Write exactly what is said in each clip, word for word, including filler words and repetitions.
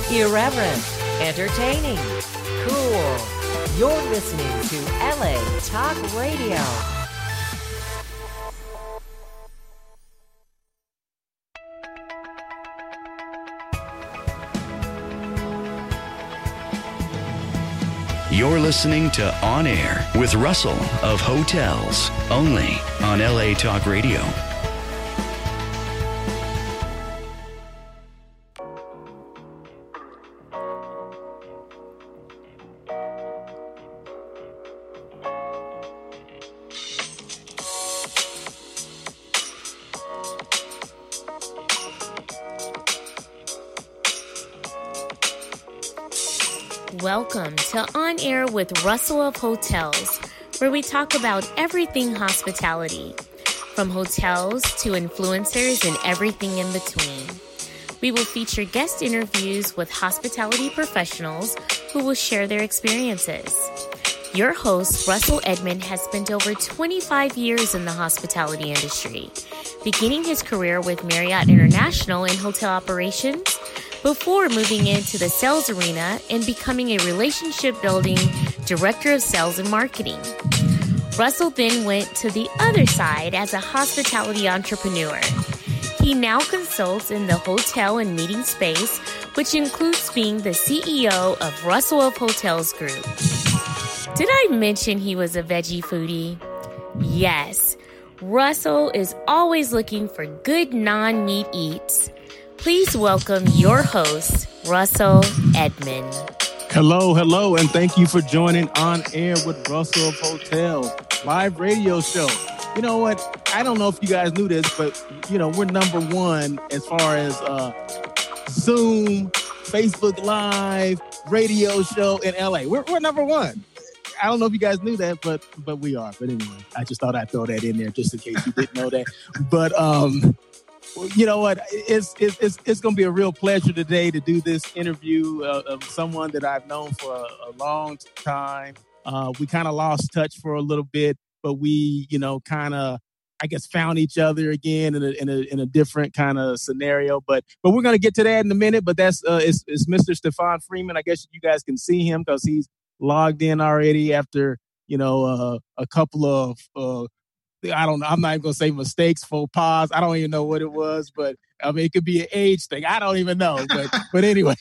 Irreverent, entertaining, cool. You're listening to L A Talk Radio. You're listening to On Air with Russell of Hotels, only on L A Talk Radio. Welcome to On Air with Russell of Hotels, where we talk about everything hospitality, from hotels to influencers and everything in between. We will feature guest interviews with hospitality professionals who will share their experiences. Your host, Russell Edmond, has spent over twenty-five years in the hospitality industry, beginning his career with Marriott International in hotel operations, before moving into the sales arena and becoming a relationship-building director of sales and marketing. Russell then went to the other side as a hospitality entrepreneur. He now consults in the hotel and meeting space, which includes being the C E O of Russell of Hotels Group. Did I mention he was a veggie foodie? Yes, Russell is always looking for good non-meat eats. Please welcome your host, Russell Edmond. Hello, hello, and thank you for joining On Air with Russell of Hotels, live radio show. You know what? I don't know if you guys knew this, but, you know, we're number one as far as uh, Zoom, Facebook Live, radio show in L A. We're, we're number one. I don't know if you guys knew that, but but we are. But anyway, I just thought I'd throw that in there just in case you didn't know that. But, um... you know what? It's it's it's, it's going to be a real pleasure today to do this interview uh, of someone that I've known for a, a long time. Uh, we kind of lost touch for a little bit, but we, you know, kind of, I guess, found each other again in a in a, in a different kind of scenario. But but we're going to get to that in a minute. But that's uh, it's, it's Mister Stefan Freeman. I guess you guys can see him because he's logged in already after, you know, uh, a couple of uh, I don't know. I'm not even going to say mistakes, faux pas. I don't even know what it was, but I mean, it could be an age thing. I don't even know. But but anyway,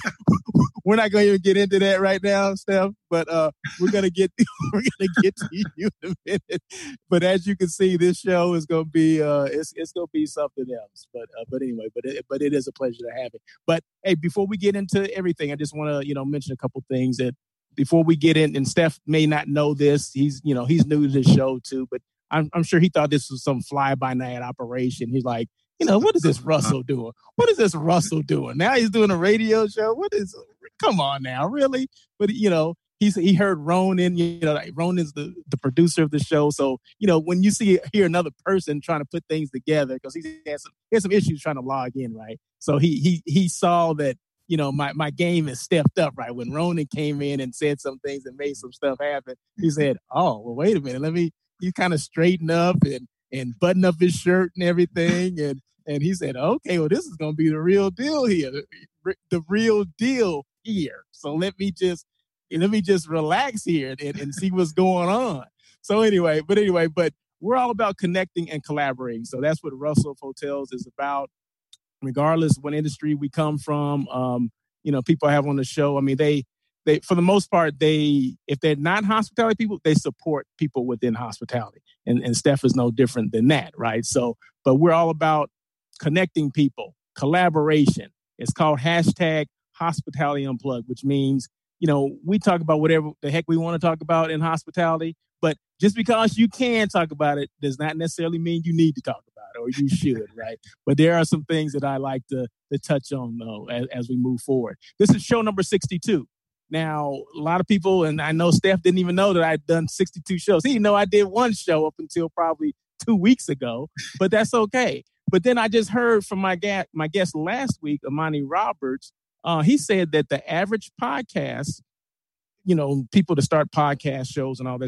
we're not going to even get into that right now, Steph. But uh, we're going to get we're going to get to you in a minute. But as you can see, this show is going to be uh, it's it's going to be something else. But uh, but anyway, but it, but it is a pleasure to have it. But hey, before we get into everything, I just want to you know mention a couple things that before we get in. And Steph may not know this. He's you know he's new to the show too, but I'm, I'm sure he thought this was some fly-by-night operation. He's like, you know, what is this Russell doing? What is this Russell doing? Now he's doing a radio show. What is, come on now, really? But, you know, he's, he heard Ronan, you know, like Ronan's the, the producer of the show. So, you know, when you see, hear another person trying to put things together, because he has some, he has some issues trying to log in, right? So he he he saw that, you know, my, my game is stepped up, right? When Ronan came in and said some things and made some stuff happen, he said, oh, well, wait a minute, let me, he kind of straightened up and, and buttoned up his shirt and everything. And, and he said, okay, well, this is going to be the real deal here, the, the real deal here. So let me just, let me just relax here and, and see what's going on. So anyway, but anyway, but we're all about connecting and collaborating. So that's what Russell of Hotels is about, regardless of what industry we come from. Um, you know, people I have on the show, I mean, they, They, for the most part, they, if they're not hospitality people, they support people within hospitality. And, and Steph is no different than that, right? So, but we're all about connecting people, collaboration. It's called hashtag Hospitality Unplugged, which means, you know, we talk about whatever the heck we want to talk about in hospitality, but just because you can talk about it does not necessarily mean you need to talk about it or you should, right? But there are some things that I like to, to touch on, though, as, as we move forward. This is show number sixty-two. Now, a lot of people, and I know Steph didn't even know that I'd done sixty-two shows. He didn't know I did one show up until probably two weeks ago, but that's okay. But then I just heard from my, ga- my guest last week, Amani Roberts. Uh, he said that the average podcast, you know, people to start podcast shows and all that stuff,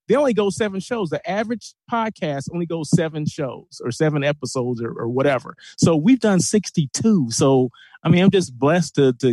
they only go seven shows. The average podcast only goes seven shows or seven episodes or, or whatever. So we've done sixty-two. So, I mean, I'm just blessed to, to,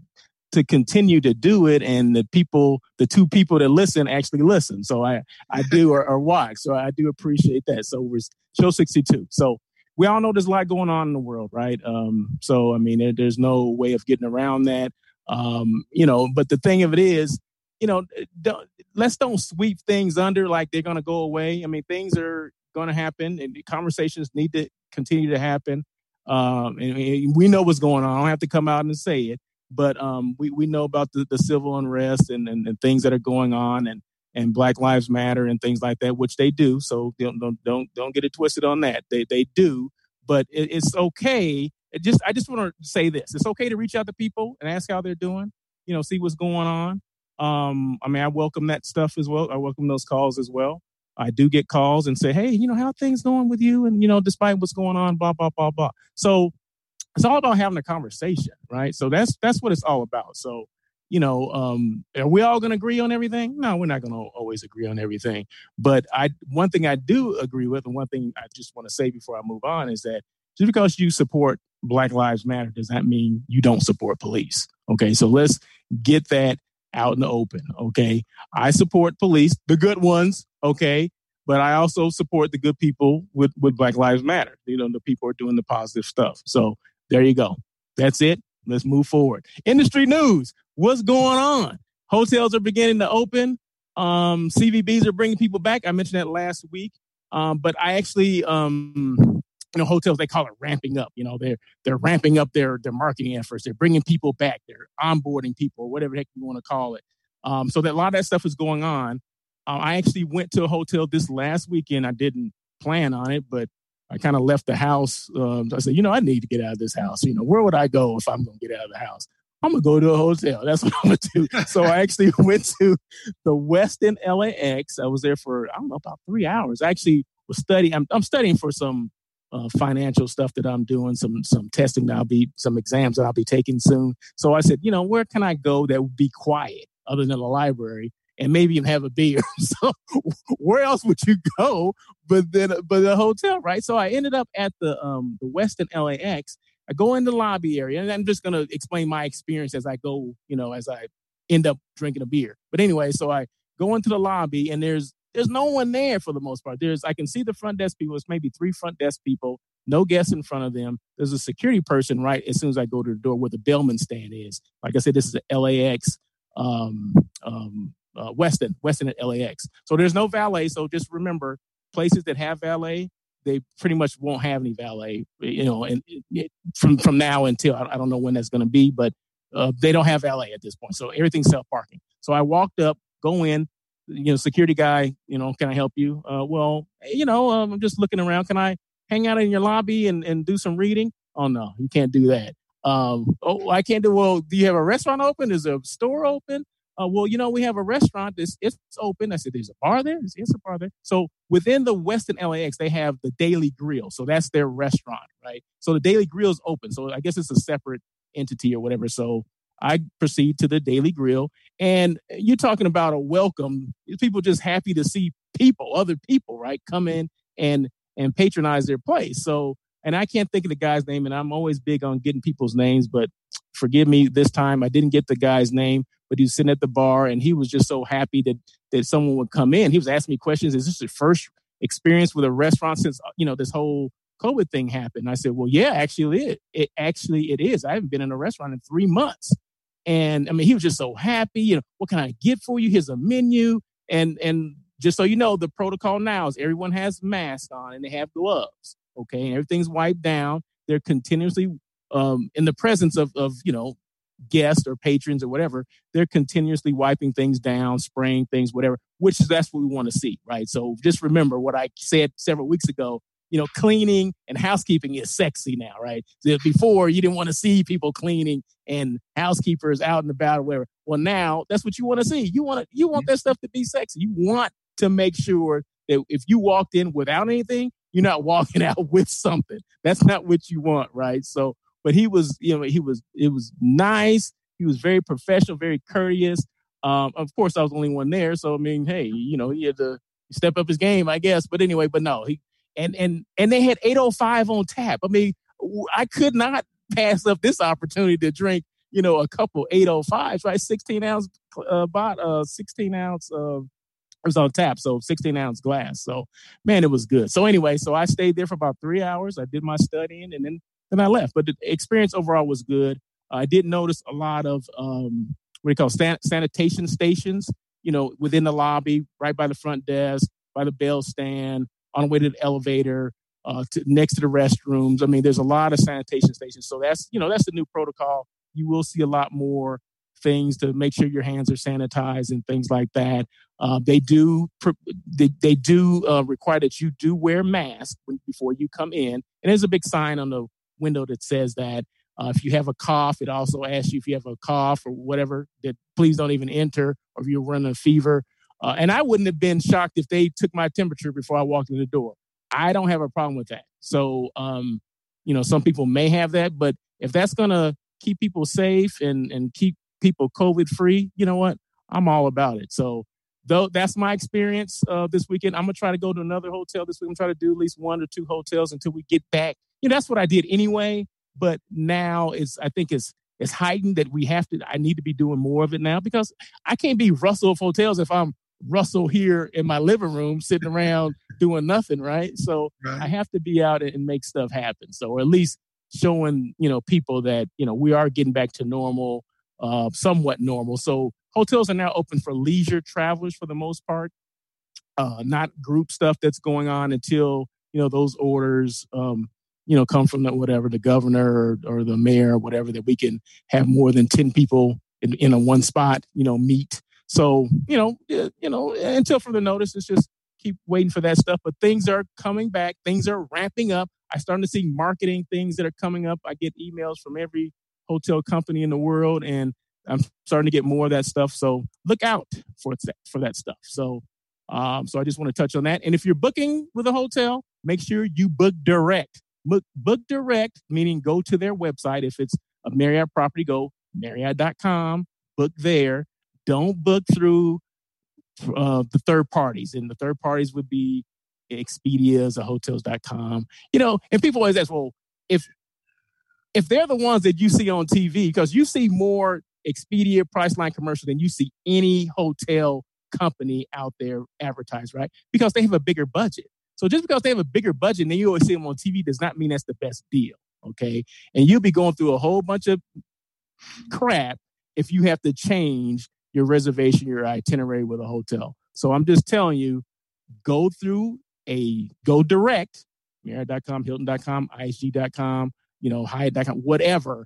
to continue to do it. And the people, the two people that listen actually listen. So I, I do or, or watch. So I do appreciate that. So we're show sixty-two. So we all know there's a lot going on in the world, right? Um, so, I mean, there, there's no way of getting around that. Um, you know, but the thing of it is, you know, don't, let's don't sweep things under like they're going to go away. I mean, things are going to happen and conversations need to continue to happen. Um, and, and we know what's going on. I don't have to come out and say it, but um, we, we know about the, the civil unrest and, and, and things that are going on and, and Black Lives Matter and things like that, which they do. So don't don't don't, don't get it twisted on that. They they do, but it, it's okay. It just I just want to say this: it's okay to reach out to people and ask how they're doing. You know, see what's going on. Um, I mean, I welcome that stuff as well. I welcome those calls as well. I do get calls and say, hey, you know, how are things going with you? And you know, despite what's going on, blah blah blah blah. So it's all about having a conversation, right? So that's that's what it's all about. So. You know, um, are we all going to agree on everything? No, we're not going to always agree on everything. But I, one thing I do agree with, and one thing I just want to say before I move on is that just because you support Black Lives Matter does not mean you don't support police. Okay, so let's get that out in the open. Okay, I support police, the good ones. Okay, but I also support the good people with, with Black Lives Matter. You know, the people are doing the positive stuff. So there you go. That's it. Let's move forward. Industry news. What's going on? Hotels are beginning to open. Um, C V Bs are bringing people back. I mentioned that last week. Um, but I actually, um, you know, hotels, they call it ramping up. You know, they're they're ramping up their their marketing efforts. They're bringing people back. They're onboarding people, whatever the heck you want to call it. Um, so that a lot of that stuff is going on. Uh, I actually went to a hotel this last weekend. I didn't plan on it, but I kind of left the house. Um, I said, you know, I need to get out of this house. You know, where would I go if I'm going to get out of the house? I'm going to go to a hotel. That's what I'm going to do. So I actually went to the Westin L A X. I was there for, I don't know, about three hours. I actually was studying. I'm, I'm studying for some uh, financial stuff that I'm doing, some some testing that I'll be, some exams that I'll be taking soon. So I said, you know, where can I go that would be quiet other than the library and maybe even have a beer? So where else would you go but then but the hotel, right? So I ended up at the um, the Westin L A X. I go in the lobby area, and I'm just going to explain my experience as I go, you know, as I end up drinking a beer. But anyway, so I go into the lobby, and there's there's no one there for the most part. There's I can see the front desk people. It's maybe three front desk people, no guests in front of them. There's a security person right as soon as I go to the door where the bellman stand is. Like I said, this is the L A X, um, um, uh, Westin, Westin at L A X. So there's no valet. So just remember, places that have valet, they pretty much won't have any valet, you know, and it, from, from now until, I, I don't know when that's going to be, but uh, they don't have valet at this point. So everything's self-parking. So I walked up, go in, you know, security guy, you know, can I help you? Uh, well, you know, um, I'm just looking around. Can I hang out in your lobby and, and do some reading? Oh, no, you can't do that. Um, oh, I can't do, well, do you have a restaurant open? Is a store open? Uh, well, you know, we have a restaurant. It's, it's open. I said, there's a bar there? It's, it's a bar there. So within the Westin L A X, they have the Daily Grill. So that's their restaurant, right? So the Daily Grill is open. So I guess it's a separate entity or whatever. So I proceed to the Daily Grill. And you're talking about a welcome. People just happy to see people, other people, right, come in and and patronize their place. So, and I can't think of the guy's name, and I'm always big on getting people's names, but forgive me this time. I didn't get the guy's name. But he was sitting at the bar, and he was just so happy that that someone would come in. He was asking me questions. Is this your first experience with a restaurant since, you know, this whole COVID thing happened? And I said, well, yeah, actually it, it actually it is. I haven't been in a restaurant in three months. And I mean, he was just so happy. You know, what can I get for you? Here's a menu. And and just so you know, the protocol now is everyone has masks on and they have gloves. Okay, and everything's wiped down. They're continuously um, in the presence of of you know. guests or patrons or whatever, they're continuously wiping things down, spraying things, whatever, which is that's what we want to see, right? So just remember what I said several weeks ago, you know, cleaning and housekeeping is sexy now, right? So before you didn't want to see people cleaning and housekeepers out and about or whatever. Well, now that's what you want to see. You want to, you want that stuff to be sexy. You want to make sure that if you walked in without anything, you're not walking out with something. That's not what you want, right? So But he was, you know, he was, it was nice. He was very professional, very courteous. Um, of course, I was the only one there. So, I mean, hey, you know, he had to step up his game, I guess. But anyway, but no, he and and and they had eight oh five on tap. I mean, I could not pass up this opportunity to drink, you know, a couple eight oh fives, right? sixteen ounce, uh, bot, uh, sixteen ounce, uh, it was on tap, so sixteen ounce glass. So, man, it was good. So anyway, so I stayed there for about three hours. I did my studying, and then then I left. But the experience overall was good. Uh, I did notice a lot of um, what do you call san- sanitation stations, you know, within the lobby, right by the front desk, by the bell stand, on the way to the elevator, uh, to, next to the restrooms. I mean, there's a lot of sanitation stations. So that's, you know, that's the new protocol. You will see a lot more things to make sure your hands are sanitized and things like that. Uh, they do they, they do uh, require that you do wear masks when, before you come in. And there's a big sign on the window that says that. Uh, if you have a cough, it also asks you if you have a cough or whatever, that please don't even enter, or if you're running a fever. Uh, and I wouldn't have been shocked if they took my temperature before I walked in the door. I don't have a problem with that. So, um, you know, some people may have that, but if that's going to keep people safe and, and keep people COVID free, you know what? I'm all about it. So though that's my experience uh, this weekend. I'm going to try to go to another hotel this week. I'm trying to do at least one or two hotels until we get back. You know, that's what I did anyway. But now it's, I think it's, it's heightened that we have to, I need to be doing more of it now, because I can't be Russell of Hotels if I'm Russell here in my living room sitting around doing nothing, right? So right. I have to be out and make stuff happen. So, or at least showing, you know, people that, you know, we are getting back to normal, uh, somewhat normal. So hotels are now open for leisure travelers for the most part, uh, not group stuff that's going on until, you know, those orders, um, you know, come from the, whatever, the governor or, or the mayor or whatever, that we can have more than ten people in, in a one spot, you know, meet. So, you know, you know, until further notice, it's just keep waiting for that stuff. But things are coming back. Things are ramping up. I'm starting to see marketing things that are coming up. I get emails from every hotel company in the world, and I'm starting to get more of that stuff. So look out for that, for that stuff. So, um, so I just want to touch on that. And if you're booking with a hotel, make sure you book direct. Book, book direct, meaning go to their website. If it's a Marriott property, go Marriott dot com, book there. Don't book through uh, the third parties. And the third parties would be Expedia's or hotels dot com. You know, and people always ask, well, if if they're the ones that you see on T V, because you see more Expedia Priceline commercials than you see any hotel company out there advertised, right? Because they have a bigger budget. So just because they have a bigger budget and then you always see them on T V does not mean that's the best deal, okay? And you'll be going through a whole bunch of crap if you have to change your reservation, your itinerary with a hotel. So I'm just telling you, go through a, go direct, Marriott dot com, Hilton dot com, I S G dot com, you know, Hyatt dot com, whatever,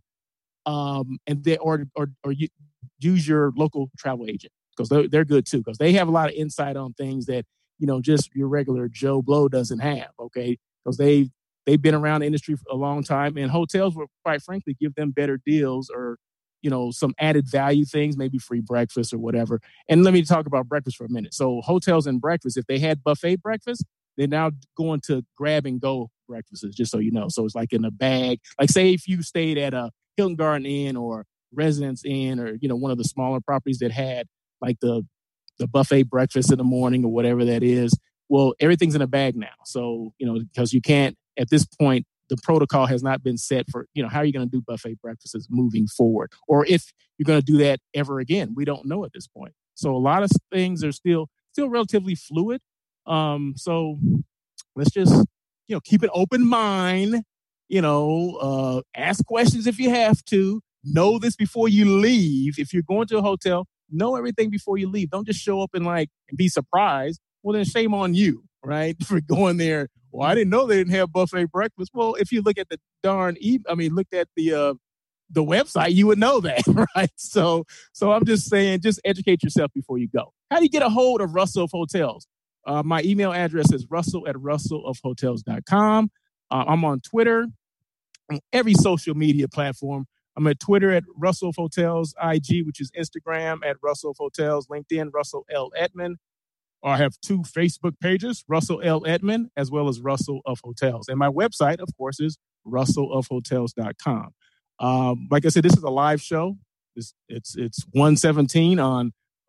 um, and they, or, or, or you, use your local travel agent, because they're, they're good too, because they have a lot of insight on things that, you know, just your regular Joe Blow doesn't have, okay? Because they, they've been around the industry for a long time, and hotels will, quite frankly, give them better deals or, you know, some added value things, maybe free breakfast or whatever. And let me talk about breakfast for a minute. So hotels and breakfast, if they had buffet breakfast, they're now going to grab and go breakfasts, just so you know. So it's like in a bag. Like say if you stayed at a Hilton Garden Inn or Residence Inn or, you know, one of the smaller properties that had like the the buffet breakfast in the morning or whatever that is. Well, everything's in a bag now. So, you know, because you can't, at this point, the protocol has not been set for, you know, how are you going to do buffet breakfasts moving forward? Or if you're going to do that ever again, we don't know at this point. So a lot of things are still, still relatively fluid. Um, so let's just, you know, keep an open mind, you know, uh, ask questions if you have to. Know this before you leave. If you're going to a hotel, know everything before you leave. Don't just show up and like and be surprised. Well, then shame on you, right? For going there. Well, I didn't know they didn't have buffet breakfast. Well, if you look at the darn, e- I mean, looked at the uh, the website, you would know that, right? So, so I'm just saying, just educate yourself before you go. How do you get a hold of Russell of Hotels? Uh, my email address is russell at russell of hotels dot com. Uh, I'm on Twitter, on every social media platform. I'm at Twitter at Russell of Hotels, I G, which is Instagram at Russell of Hotels, LinkedIn, Russell L. Edmond. I have two Facebook pages, Russell L. Edmond, as well as Russell of Hotels. And my website, of course, is russell of hotels dot com. Um, like I said, this is a live show. It's it's, it's one seventeen on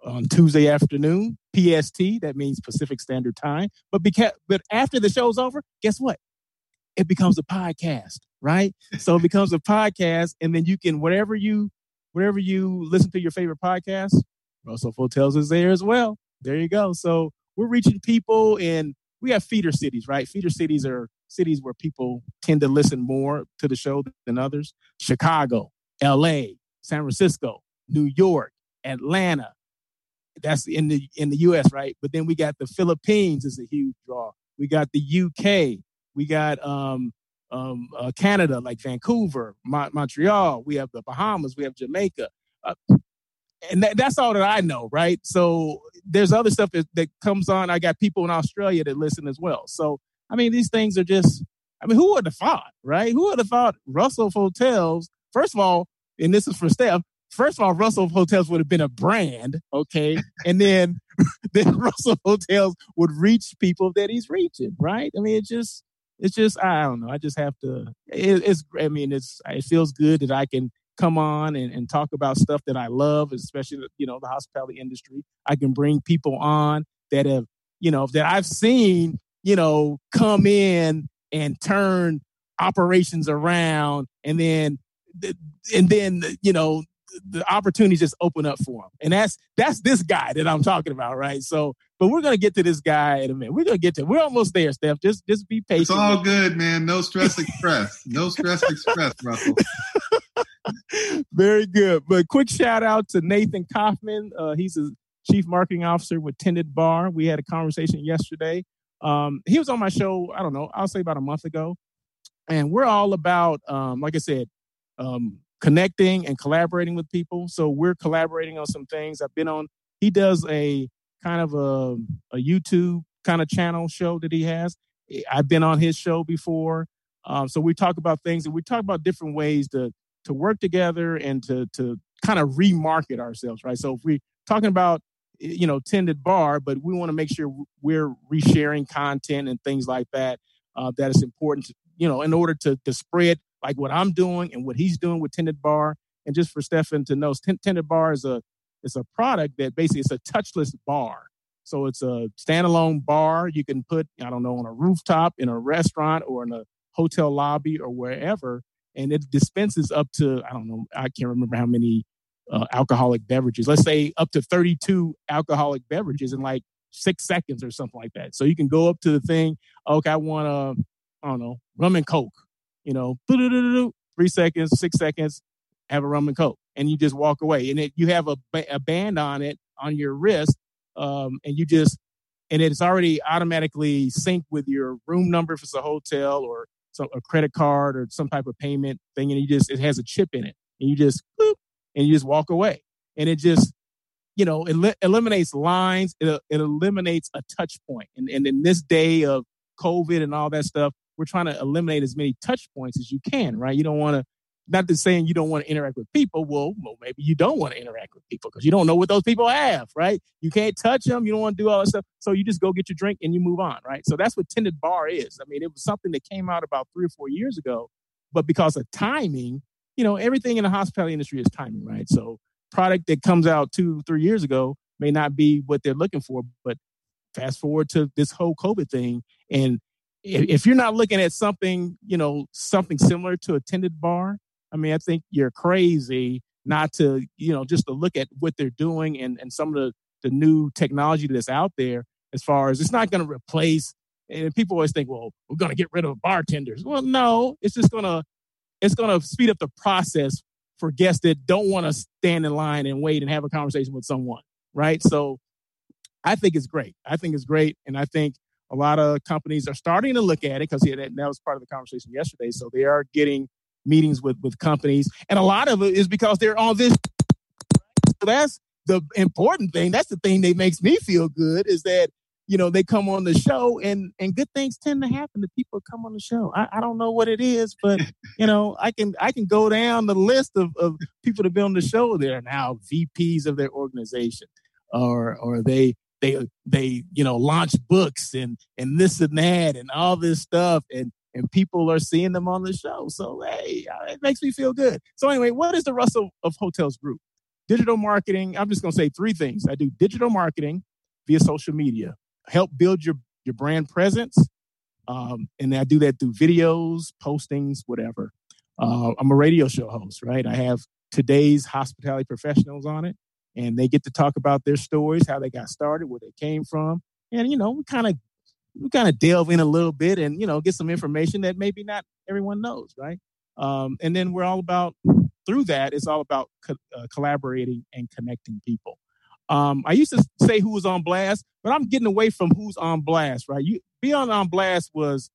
on Tuesday afternoon, P S T. That means Pacific Standard Time. But beca- but after the show's over, guess what? It becomes a podcast, right? So it becomes a podcast, and then you can, whatever you, wherever you listen to your favorite podcast, Russell of Hotels is there as well. There you go. So we're reaching people in, we have feeder cities, right? Feeder cities are cities where people tend to listen more to the show than others. Chicago, L A, San Francisco, New York, Atlanta. That's in the in the U S, right? But then we got the Philippines is a huge draw. We got the U K. We got um, um, uh, Canada, like Vancouver, Mo- Montreal. We have the Bahamas. We have Jamaica. Uh, and that, that's all that I know, right? So there's other stuff that, that comes on. I got people in Australia that listen as well. So, I mean, these things are just, I mean, who would have thought, right? Who would have thought Russell of Hotels, first of all, and this is for Steph, first of all, Russell of Hotels would have been a brand, okay? And then, then Russell of Hotels would reach people that he's reaching, right? I mean, it just, It's just, I don't know. I just have to, it, it's, I mean, it's, it feels good that I can come on and, and talk about stuff that I love, especially, you know, the hospitality industry. I can bring people on that have, you know, that I've seen, you know, come in and turn operations around, and then, and then, you know, the opportunities just open up for him. And that's, that's this guy that I'm talking about. Right. So, but we're going to get to this guy in a minute. We're going to get to, we're almost there, Steph. Just, just be patient. It's all good, man. No stress express. No stress express, Russell. Very good. But quick shout out to Nathan Kaufman. Uh, he's a chief marketing officer with Tended Bar. We had a conversation yesterday. Um, he was on my show, I don't know, I'll say about a month ago. And we're all about, um, like I said, um, connecting and collaborating with people. So we're collaborating on some things. I've been on, he does a kind of a, a YouTube kind of channel show that he has. I've been on his show before. Um, so we talk about things, and we talk about different ways to to work together and to to kind of remarket ourselves, right? So if we're talking about, you know, Tended Bar, but we want to make sure we're resharing content and things like that, uh, that is important to, you know, in order to, to spread like what I'm doing and what he's doing with Tended Bar. And just for Stefan to know, Tended Bar is a it's a product that basically it's a touchless bar. So it's a standalone bar you can put, I don't know, on a rooftop, in a restaurant, or in a hotel lobby or wherever. And it dispenses up to, I don't know, I can't remember how many uh, alcoholic beverages. Let's say up to thirty-two alcoholic beverages in like six seconds or something like that. So you can go up to the thing. Okay, I want a, I don't know, rum and Coke. You know, three seconds, six seconds, have a rum and Coke, and you just walk away. And it, you have a, a band on it on your wrist, um, and you just, and it's already automatically synced with your room number if it's a hotel, or some a credit card or some type of payment thing, and you just, it has a chip in it, and you just, boop, and you just walk away, and it just, you know, it el- eliminates lines. It, it eliminates a touch point, and and in this day of COVID and all that stuff, we're trying to eliminate as many touch points as you can, right? You don't want to, not to saying you don't want to interact with people. Well, well, maybe you don't want to interact with people because you don't know what those people have, right? You can't touch them. You don't want to do all that stuff. So you just go get your drink and you move on, right? So that's what Tended Bar is. I mean, it was something that came out about three or four years ago, but because of timing, you know, everything in the hospitality industry is timing, right? So product that comes out two, three years ago may not be what they're looking for, but fast forward to this whole COVID thing, and if you're not looking at something, you know, something similar to a Tended Bar, I mean, I think you're crazy not to, you know, just to look at what they're doing and, and some of the, the new technology that's out there, as far as it's not going to replace, and people always think, well, we're going to get rid of bartenders. Well, no, it's just going to, it's going to speed up the process for guests that don't want to stand in line and wait and have a conversation with someone, right? So I think it's great. I think it's great. And I think a lot of companies are starting to look at it, because that, that was part of the conversation yesterday. So they are getting meetings with, with companies. And a lot of it is because they're on this. So that's the important thing. That's the thing that makes me feel good, is that, you know, they come on the show and, and good things tend to happen to people who come on the show. I, I don't know what it is, but, you know, I can I can go down the list of, of people that have been on the show. They're now V Ps of their organization, or or they They, they, you know, launch books and, and this and that and all this stuff. And, and people are seeing them on the show. So, hey, it makes me feel good. So anyway, what is the Russell of Hotels Group? digital marketing. I'm just going to say three things. I do digital marketing via social media, help build your, your brand presence. Um, and I do that through videos, postings, whatever. Uh, I'm a radio show host, right? I have today's hospitality professionals on it, and they get to talk about their stories, how they got started, where they came from. And, you know, we kind of we kind of delve in a little bit and, you know, get some information that maybe not everyone knows, right? Um, and then we're all about, through that, it's all about co- uh, collaborating and connecting people. Um, I used to say who was on blast, but I'm getting away from who's on blast, right? You, being on blast was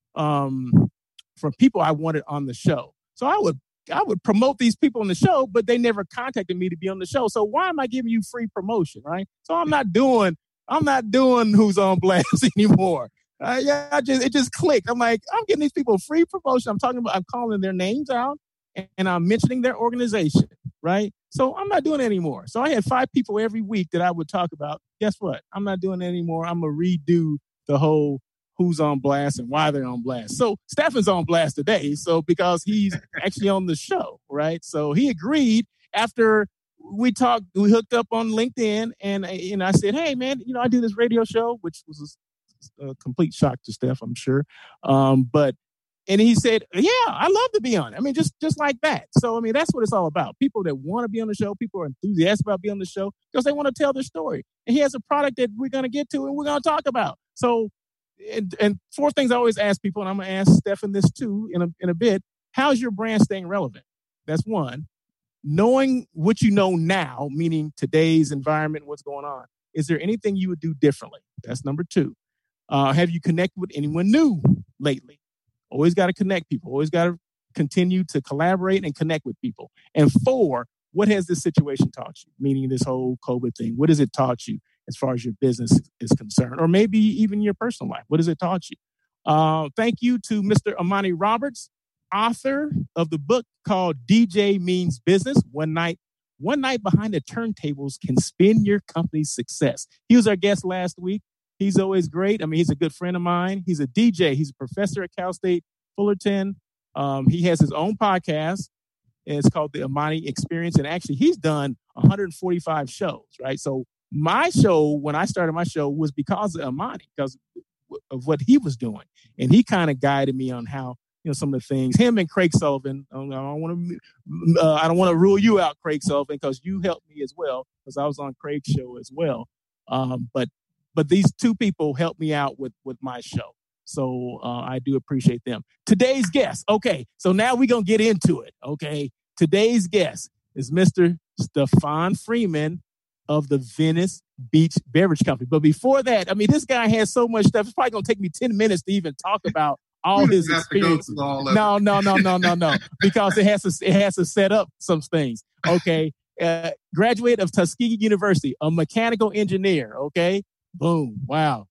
um, from people I wanted on the show. So I would I would promote these people on the show, but they never contacted me to be on the show. So why am I giving you free promotion, right? So I'm not doing I'm not doing who's on blast anymore. Uh, yeah, I just it just clicked. I'm like, I'm getting these people free promotion. I'm talking about I'm calling their names out and, and I'm mentioning their organization, right? So I'm not doing it anymore. So I had five people every week that I would talk about. Guess what? I'm not doing it anymore. I'm gonna redo the whole who's on blast and why they're on blast. So Stefan's on blast today. So because he's actually on the show, right? So he agreed after we talked, we hooked up on LinkedIn, and, and I said, hey man, you know, I do this radio show, which was a, a complete shock to Steph, I'm sure. Um, but, and he said, yeah, I love to be on it. I mean, just, just like that. So, I mean, that's what it's all about. People that want to be on the show, people are enthusiastic about being on the show because they want to tell their story. And he has a product that we're going to get to and we're going to talk about. So, And, and four things I always ask people, and I'm going to ask Stefan this too in a, in a bit. How's your brand staying relevant? That's one. Knowing what you know now, meaning today's environment, what's going on. Is there anything you would do differently? That's number two. Uh, have you connected with anyone new lately? Always got to connect people. Always got to continue to collaborate and connect with people. And four, what has this situation taught you? Meaning this whole COVID thing. What has it taught you as far as your business is concerned, or maybe even your personal life? What has it taught you? Uh, thank you to Mister Amani Roberts, author of the book called D J Means Business. One night, one night behind the turntables can spin your company's success. He was our guest last week. He's always great. I mean, he's a good friend of mine. He's a D J. He's a professor at Cal State Fullerton. Um, he has his own podcast. It's called the Amani Experience. And actually, he's done one hundred forty-five shows, right? So my show, when I started my show, was because of Amani, because of what he was doing. And he kind of guided me on how, you know, some of the things, him and Craig Sullivan, I don't, don't want to, uh, I don't want to rule you out, Craig Sullivan, because you helped me as well, because I was on Craig's show as well. Um, but, but these two people helped me out with, with my show. So uh, I do appreciate them. Today's guest. Okay. So now we're going to get into it. Okay. Today's guest is Mister Stefan Freeman of the Venice Beach Beverage Company. But before that, I mean, this guy has so much stuff. It's probably going to take me ten minutes to even talk about all his experiences. All no, no, no, no, no, no, because it has to, it has to set up some things. Okay. Uh, graduate of Tuskegee University, a mechanical engineer. Okay. Boom. Wow.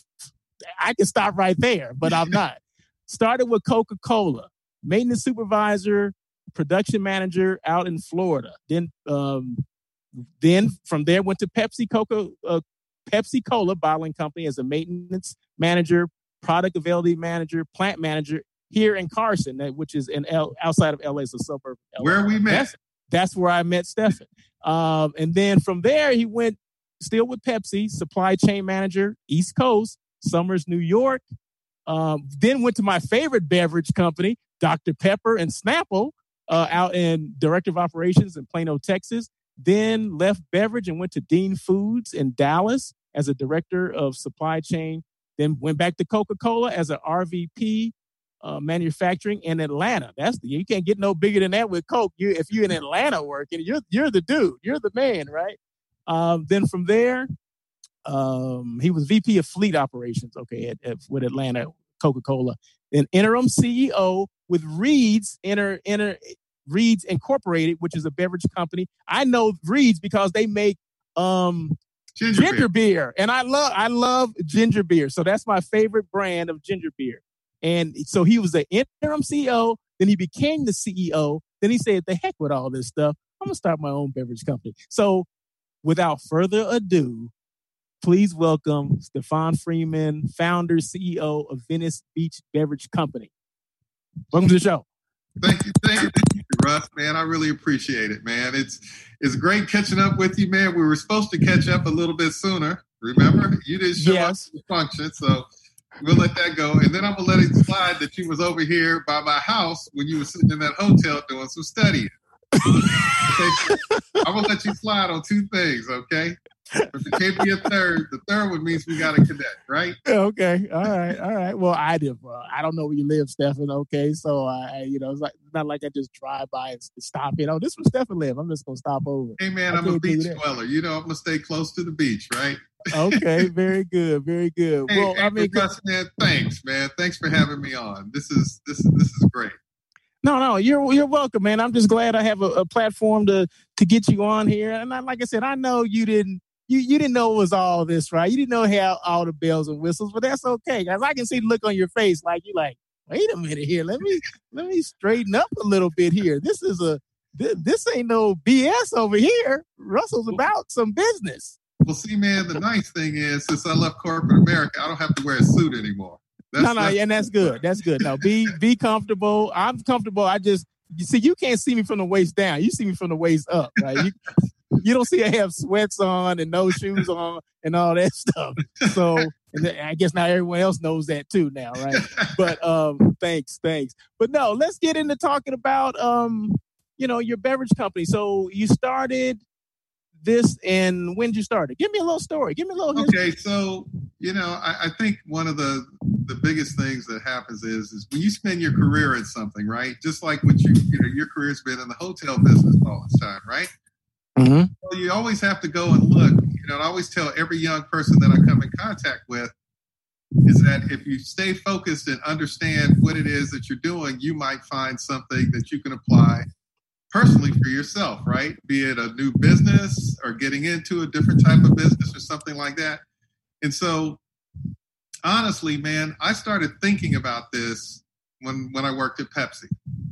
I can stop right there, but I'm not. Started with Coca-Cola, maintenance supervisor, production manager out in Florida. Then, um, then from there went to Pepsi Coca, uh, Pepsi Cola Bottling Company as a maintenance manager, product availability manager, plant manager here in Carson, which is in L, outside of L A, it's a suburb of L A. Where we met. That's, that's where I met Stefan. Um, and then from there, he went still with Pepsi, supply chain manager, East Coast, Summers, New York. Um, then went to my favorite beverage company, Doctor Pepper and Snapple, uh, out in director of operations in Plano, Texas. Then left beverage and went to Dean Foods in Dallas as a director of supply chain. Then went back to Coca-Cola as an R V P uh, manufacturing in Atlanta. That's the, you can't get no bigger than that with Coke. You, if you're in Atlanta working, you're you're the dude, you're the man, right? Um, then from there, um, he was V P of fleet operations. Okay, at, at, with Atlanta Coca-Cola. Then interim C E O with Reed's Inter Inter. Reed's Incorporated, which is a beverage company. I know Reed's because they make um, ginger, ginger beer. beer, and I love I love ginger beer. So that's my favorite brand of ginger beer. And so he was the interim C E O. Then he became the C E O. Then he said, "The heck with all this stuff. I'm gonna start my own beverage company." So, without further ado, please welcome Stefan Freeman, founder, C E O of Venice Beach Beverage Company. Welcome to the show. Thank you, thank you, Russ, man. I really appreciate it, man. It's it's great catching up with you, man. We were supposed to catch up a little bit sooner. Remember? You didn't show yes. up to the function, so we'll let that go. And then I'm going to let it slide that you was over here by my house when you were sitting in that hotel doing some studying. Okay? I'm going to let you slide on two things, okay? If it can't be a third, the third one means we got to connect, right? Okay. All right. All right. Well, I did. Uh, I don't know where you live, Stephen. Okay. So, I, you know, it's like it's not like I just drive by and stop. You know, this is where Stephen live. I'm just going to stop over. Hey, man, I I'm a beach dweller. You know, I'm going to stay close to the beach, right? Okay. Very good. Very good. Hey, well, hey, I mean, Russ, man, thanks, man. Thanks for having me on. This is this is this is great. No, no, you're you're welcome, man. I'm just glad I have a, a platform to to get you on here. And I, like I said, I know you didn't. You you didn't know it was all this, right? You didn't know how all the bells and whistles, but that's okay. Guys, I can see the look on your face like you like, wait a minute here. Let me let me straighten up a little bit here. This is a this, this ain't no B S over here. Russell's about some business. Well, see, man, the nice thing is since I left corporate America, I don't have to wear a suit anymore. That's, no, no, that's, and that's good. That's good. No, be be comfortable. I'm comfortable. I just you see, you can't see me from the waist down. You see me from the waist up, right? You, You don't see I have sweats on and no shoes on and all that stuff. So and I guess now everyone else knows that too now, right? But um, thanks, thanks. But no, let's get into talking about, um, you know, your beverage company. So you started this and when did you start it? Give me a little story. Give me a little history. Okay, so, you know, I, I think one of the the biggest things that happens is, is when you spend your career in something, right? Just like what you, you know, your career's been in the hotel business all this time, right? Mm-hmm. So you always have to go and look. You know, I always tell every young person that I come in contact with is that if you stay focused and understand what it is that you're doing, you might find something that you can apply personally for yourself, right? Be it a new business or getting into a different type of business or something like that. And so, honestly, man, I started thinking about this when, when I worked at Pepsi.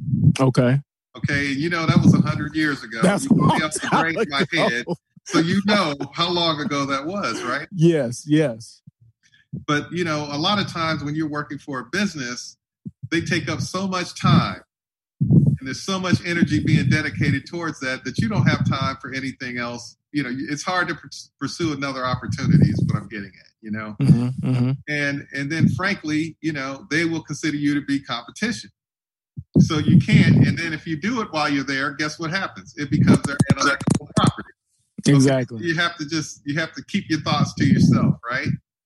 Okay. Okay, you know, that was one hundred years ago. That's you put me up the brain in my head, so you know how long ago that was, right? Yes, yes. But, you know, a lot of times when you're working for a business, they take up so much time and there's so much energy being dedicated towards that that you don't have time for anything else. You know, it's hard to pursue another opportunity is what I'm getting at, you know? Mm-hmm, mm-hmm. And and then, frankly, you know, they will consider you to be competition. So you can't, and then if you do it while you're there, guess what happens? It becomes their intellectual property. Exactly. Okay? You have to just, you have to keep your thoughts to yourself, right?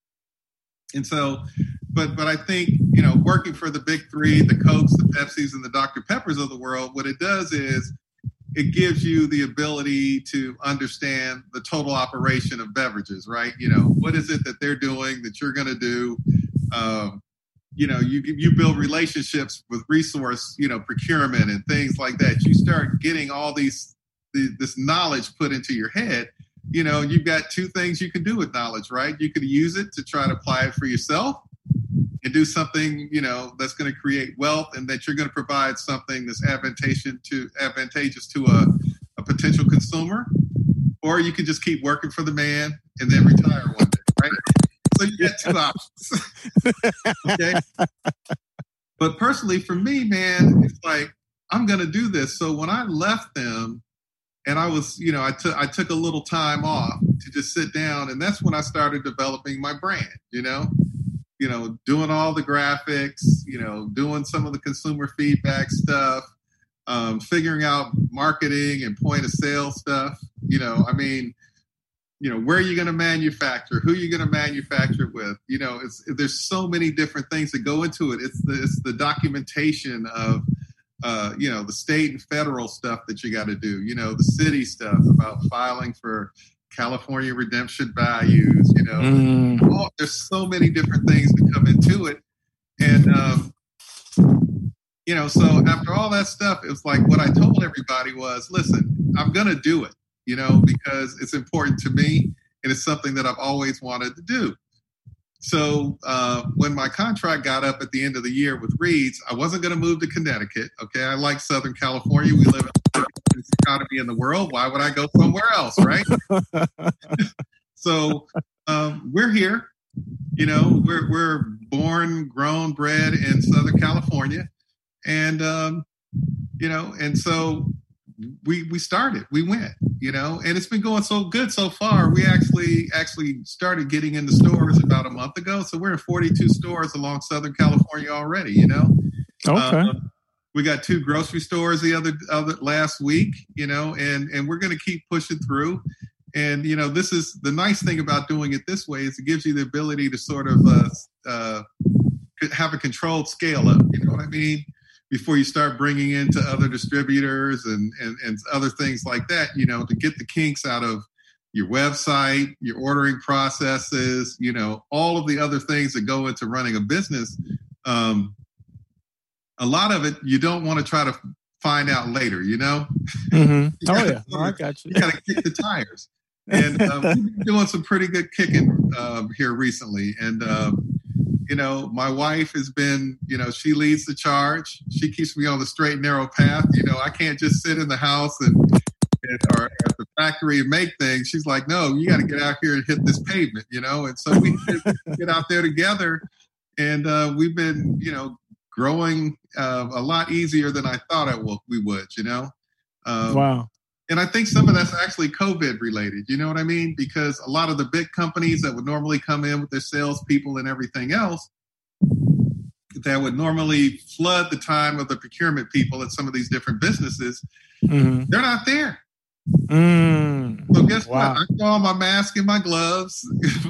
And so, but but I think, you know, working for the big three, the Cokes, the Pepsis, and the Doctor Peppers of the world, what it does is it gives you the ability to understand the total operation of beverages, right? You know, what is it that they're doing that you're going to do? Um, you know, you you build relationships with resource, you know, procurement and things like that. You start getting all these, the, this knowledge put into your head. You know, you've got two things you can do with knowledge, right? You can use it to try to apply it for yourself and do something, you know, that's going to create wealth and that you're going to provide something that's advantageous to advantageous to a, a potential consumer. Or you can just keep working for the man and then retire one day, right? So you got two options. Okay. But personally, for me, man, it's like, I'm going to do this. So when I left them and I was, you know, I took, I took a little time off to just sit down. And that's when I started developing my brand, you know, you know, doing all the graphics, you know, doing some of the consumer feedback stuff, um, figuring out marketing and point of sale stuff. You know, I mean, you know, where are you going to manufacture? Who are you going to manufacture with? You know, it's, there's so many different things that go into it. It's the, it's the documentation of, uh, you know, the state and federal stuff that you got to do, you know, the city stuff about filing for California redemption values, you know, mm. oh, there's so many different things that come into it. And, um, you know, so after all that stuff, it was like what I told everybody was, listen, I'm going to do it. You know, because it's important to me and it's something that I've always wanted to do. So uh, when my contract got up at the end of the year with Reed's, I wasn't going to move to Connecticut. Okay, I like Southern California. We live in the best economy in the world. Why would I go somewhere else, right? So um, we're here. You know, we're we're born, grown, bred in Southern California, and um, you know, and so we we started, we went, you know, and it's been going so good so far. We actually actually started getting into stores about a month ago. So we're in forty-two stores along Southern California already, you know. Okay. Uh, we got two grocery stores the other other last week, you know, and and we're going to keep pushing through. And, you know, this is the nice thing about doing it this way is it gives you the ability to sort of uh, uh, have a controlled scale up. You know what I mean? Before you start bringing into other distributors and, and, and other things like that, you know, to get the kinks out of your website, your ordering processes, you know, all of the other things that go into running a business. Um, a lot of it, you don't want to try to find out later, you know? Mm-hmm. Oh, gotta, yeah. No, I got you. You got to kick the tires. And uh, we've been doing some pretty good kicking um, here recently. And, um, you know, my wife has been, you know, she leads the charge. She keeps me on the straight and narrow path. You know, I can't just sit in the house and, and or at the factory and make things. She's like, no, you got to get out here and hit this pavement, you know? And so we get out there together and uh, we've been, you know, growing uh, a lot easier than I thought it will, we would, you know? Um, wow. And I think some of that's actually COVID related. You know what I mean? Because a lot of the big companies that would normally come in with their salespeople and everything else, that would normally flood the time of the procurement people at some of these different businesses, mm-hmm. they're not there. Mm. So guess wow. what? I throw on my mask and my gloves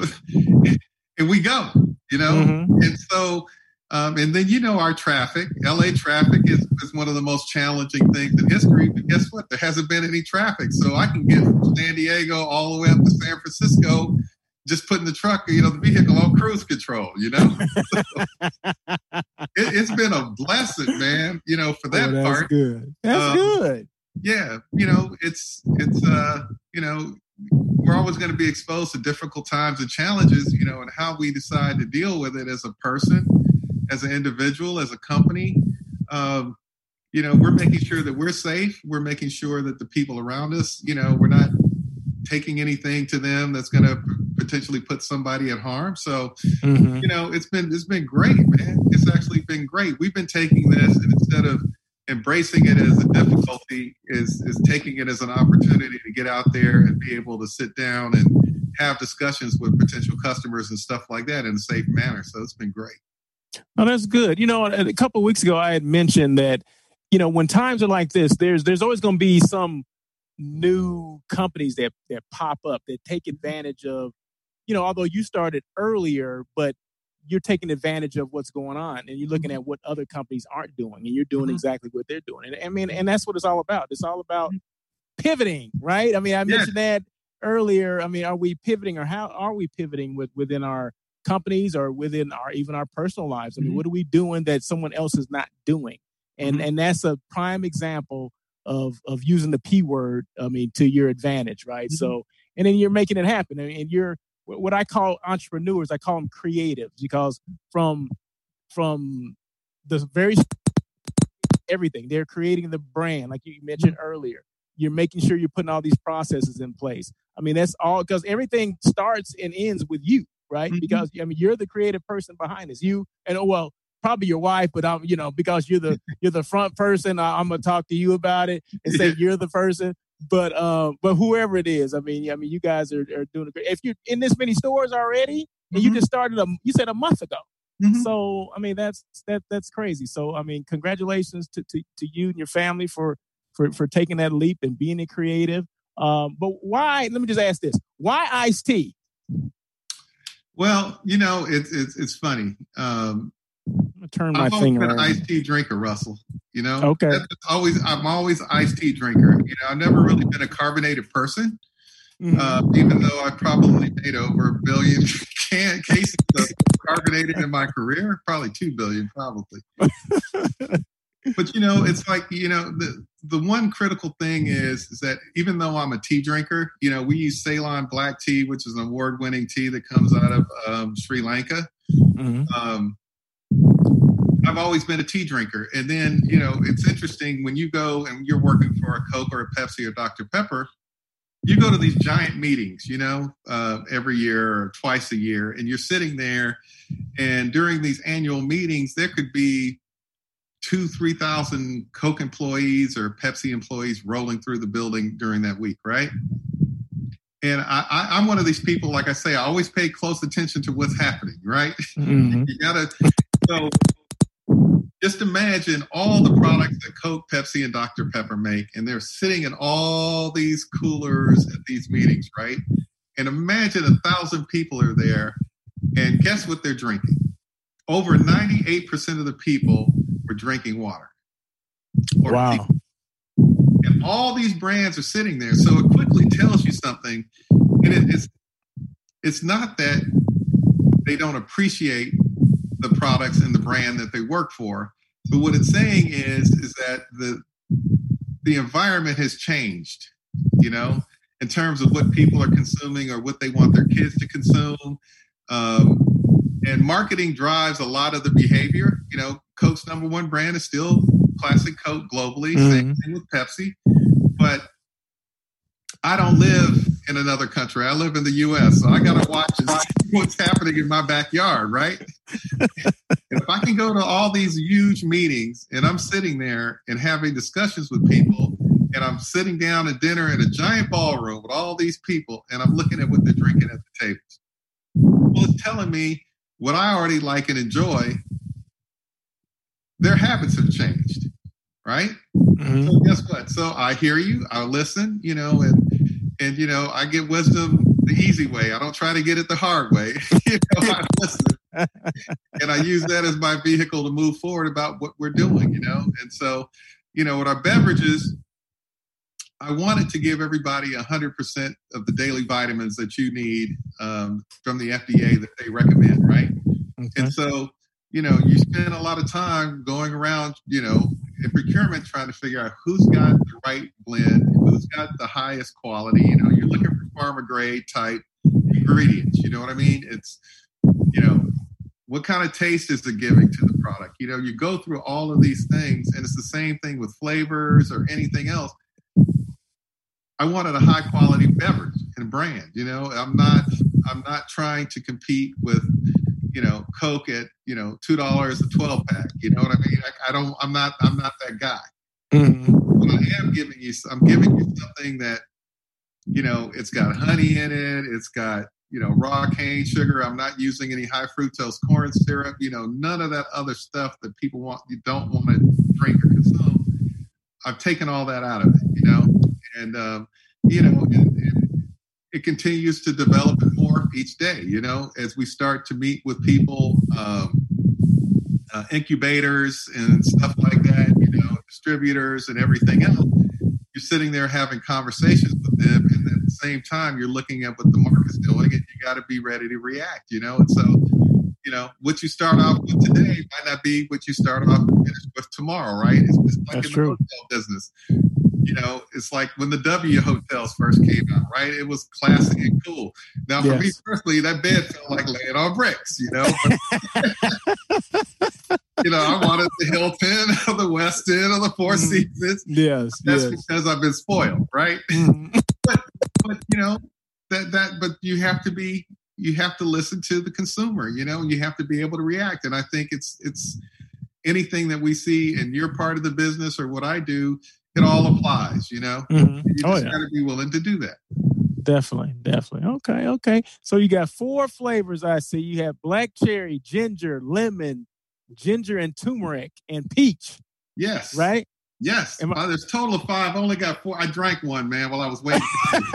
and we go, you know? Mm-hmm. And so, Um, and then, you know, our traffic, L A traffic is, is one of the most challenging things in history. But guess what? There hasn't been any traffic. So I can get from San Diego all the way up to San Francisco, just putting the truck, you know, the vehicle on cruise control, you know. it, it's been a blessing, man, you know, for that oh, that's part. Good. That's um, good. Yeah. You know, it's, it's, uh, you know, we're always going to be exposed to difficult times and challenges, you know, and how we decide to deal with it as a person, as an individual, as a company. Um, you know, we're making sure that we're safe. We're making sure that the people around us, you know, we're not taking anything to them that's going to potentially put somebody at harm. So, mm-hmm. you know, it's been, it's been great, man. It's actually been great. We've been taking this and instead of embracing it as a difficulty is, is taking it as an opportunity to get out there and be able to sit down and have discussions with potential customers and stuff like that in a safe manner. So it's been great. Oh, that's good. You know, a couple of weeks ago, I had mentioned that, you know, when times are like this, there's there's always going to be some new companies that that pop up that take advantage of, you know, although you started earlier, but you're taking advantage of what's going on and you're looking at what other companies aren't doing and you're doing mm-hmm. exactly what they're doing. And I mean, and that's what it's all about. It's all about pivoting, right? I mean, I yeah. mentioned that earlier. I mean, are we pivoting or how are we pivoting with within our companies or within our even our personal lives? I mean, mm-hmm. what are we doing that someone else is not doing? And mm-hmm. and that's a prime example of of using the P word, I mean, to your advantage, right? Mm-hmm. So, and then you're making it happen. I mean, and you're what I call entrepreneurs, I call them creatives because from from the very everything, they're creating the brand, like you mentioned mm-hmm. earlier. You're making sure you're putting all these processes in place. I mean, that's all because everything starts and ends with you, right? Mm-hmm. Because I mean, you're the creative person behind this. You and oh, well, probably your wife, but I'm, you know, because you're the you're the front person, I, I'm gonna talk to you about it and say you're the person. But uh, but whoever it is, I mean, I mean, you guys are, are doing a great. If you're in this many stores already, and mm-hmm. you just started, a, you said a month ago. Mm-hmm. So I mean, that's that that's crazy. So I mean, congratulations to to, to you and your family for, for for taking that leap and being a creative. Um, but why? Let me just ask this: why iced tea? Well, you know, it's it's it's funny. Um, I'm turn my I've always finger. been an iced tea drinker, Russell. You know, okay. That's always I'm always an iced tea drinker. You know, I've never really been a carbonated person, mm-hmm. uh, even though I probably made over a billion can cases of carbonated in my career. Probably two billion, probably. But you know, it's like you know the the one critical thing is is that even though I'm a tea drinker, you know, we use Ceylon black tea, which is an award winning tea that comes out of um, Sri Lanka. Mm-hmm. Um, I've always been a tea drinker. And then, you know, it's interesting when you go and you're working for a Coke or a Pepsi or Doctor Pepper, you go to these giant meetings, you know, uh, every year or twice a year, and you're sitting there. And during these annual meetings, there could be two, three thousand Coke employees or Pepsi employees rolling through the building during that week, right? And I, I, I'm one of these people, like I say, I always pay close attention to what's happening, right? Mm-hmm. You gotta, so just imagine all the products that Coke, Pepsi, and Doctor Pepper make, and they're sitting in all these coolers at these meetings, right? And imagine a thousand people are there, and guess what they're drinking? Over ninety-eight percent of the people were drinking water. Wow. Tea. And all these brands are sitting there. So it quickly tells you something. And it, it's, it's not that they don't appreciate the products and the brand that they work for. But what it's saying is, is that the, the environment has changed, you know, in terms of what people are consuming or what they want their kids to consume. Um, and marketing drives a lot of the behavior. You know, Coke's number one brand is still classic Coke globally. Mm-hmm. Same thing with Pepsi. But I don't live in another country. I live in the U S, so I got to watch and see what's happening in my backyard, right? If I can go to all these huge meetings and I'm sitting there and having discussions with people, and I'm sitting down at dinner in a giant ballroom with all these people, and I'm looking at what they're drinking at the tables, well, it's telling me what I already like and enjoy. Their habits have changed, right? Mm-hmm. So guess what? So I hear you, I listen, you know, and and you know, I get wisdom the easy way. I don't try to get it the hard way. You know, I listen, and I use that as my vehicle to move forward about what we're doing. You know, and so, you know, with our beverages, I wanted to give everybody one hundred percent of the daily vitamins that you need um, from the F D A that they recommend, right? Okay. And so, you know, you spend a lot of time going around, you know, in procurement trying to figure out who's got the right blend, who's got the highest quality. You know, you're looking for pharma grade type ingredients. You know what I mean? It's, you know, what kind of taste is it giving to the product? You know, you go through all of these things, and it's the same thing with flavors or anything else. I wanted a high quality beverage and brand. You know, I'm not, I'm not trying to compete with, you know, Coke at, you know, two dollars a twelve pack. You know what I mean? I, I don't, I'm not, I'm not that guy. Mm-hmm. What I am giving you, I'm giving you something that, you know, it's got honey in it. It's got, you know, raw cane sugar. I'm not using any high fructose corn syrup. You know, none of that other stuff that people want, you don't want to drink or consume. I've taken all that out of it, you know, and, um, you know, and, and it continues to develop it more each day, you know, as we start to meet with people, um, uh, incubators and stuff like that, you know, distributors and everything else. You're sitting there having conversations with them, and at the same time, you're looking at what the market's doing, and you got to be ready to react, you know. And so, you know, what you start off with today might not be what you start off and finish with tomorrow, right? It's just like That's in true. The hotel business. You know, it's like when the W hotels first came out, right? It was classic and cool. Now, for yes. me personally, that bed felt like laying on bricks, you know. You know, I wanted the Hilton or the Westin or the Four Seasons. Yes, that's yes. because I've been spoiled, right? Mm. but, but you know that that. But you have to be, you have to listen to the consumer. You know, you have to be able to react. And I think it's it's anything that we see in your part of the business or what I do, it all applies. You know, mm-hmm. you just oh, yeah. got to be willing to do that. Definitely, definitely. Okay, okay. So you got four flavors. I see. You have black cherry, ginger, lemon, ginger and turmeric, and peach. Yes. Right? Yes. I, well, there's a total of five. I only got four. I drank one, man, while I was waiting.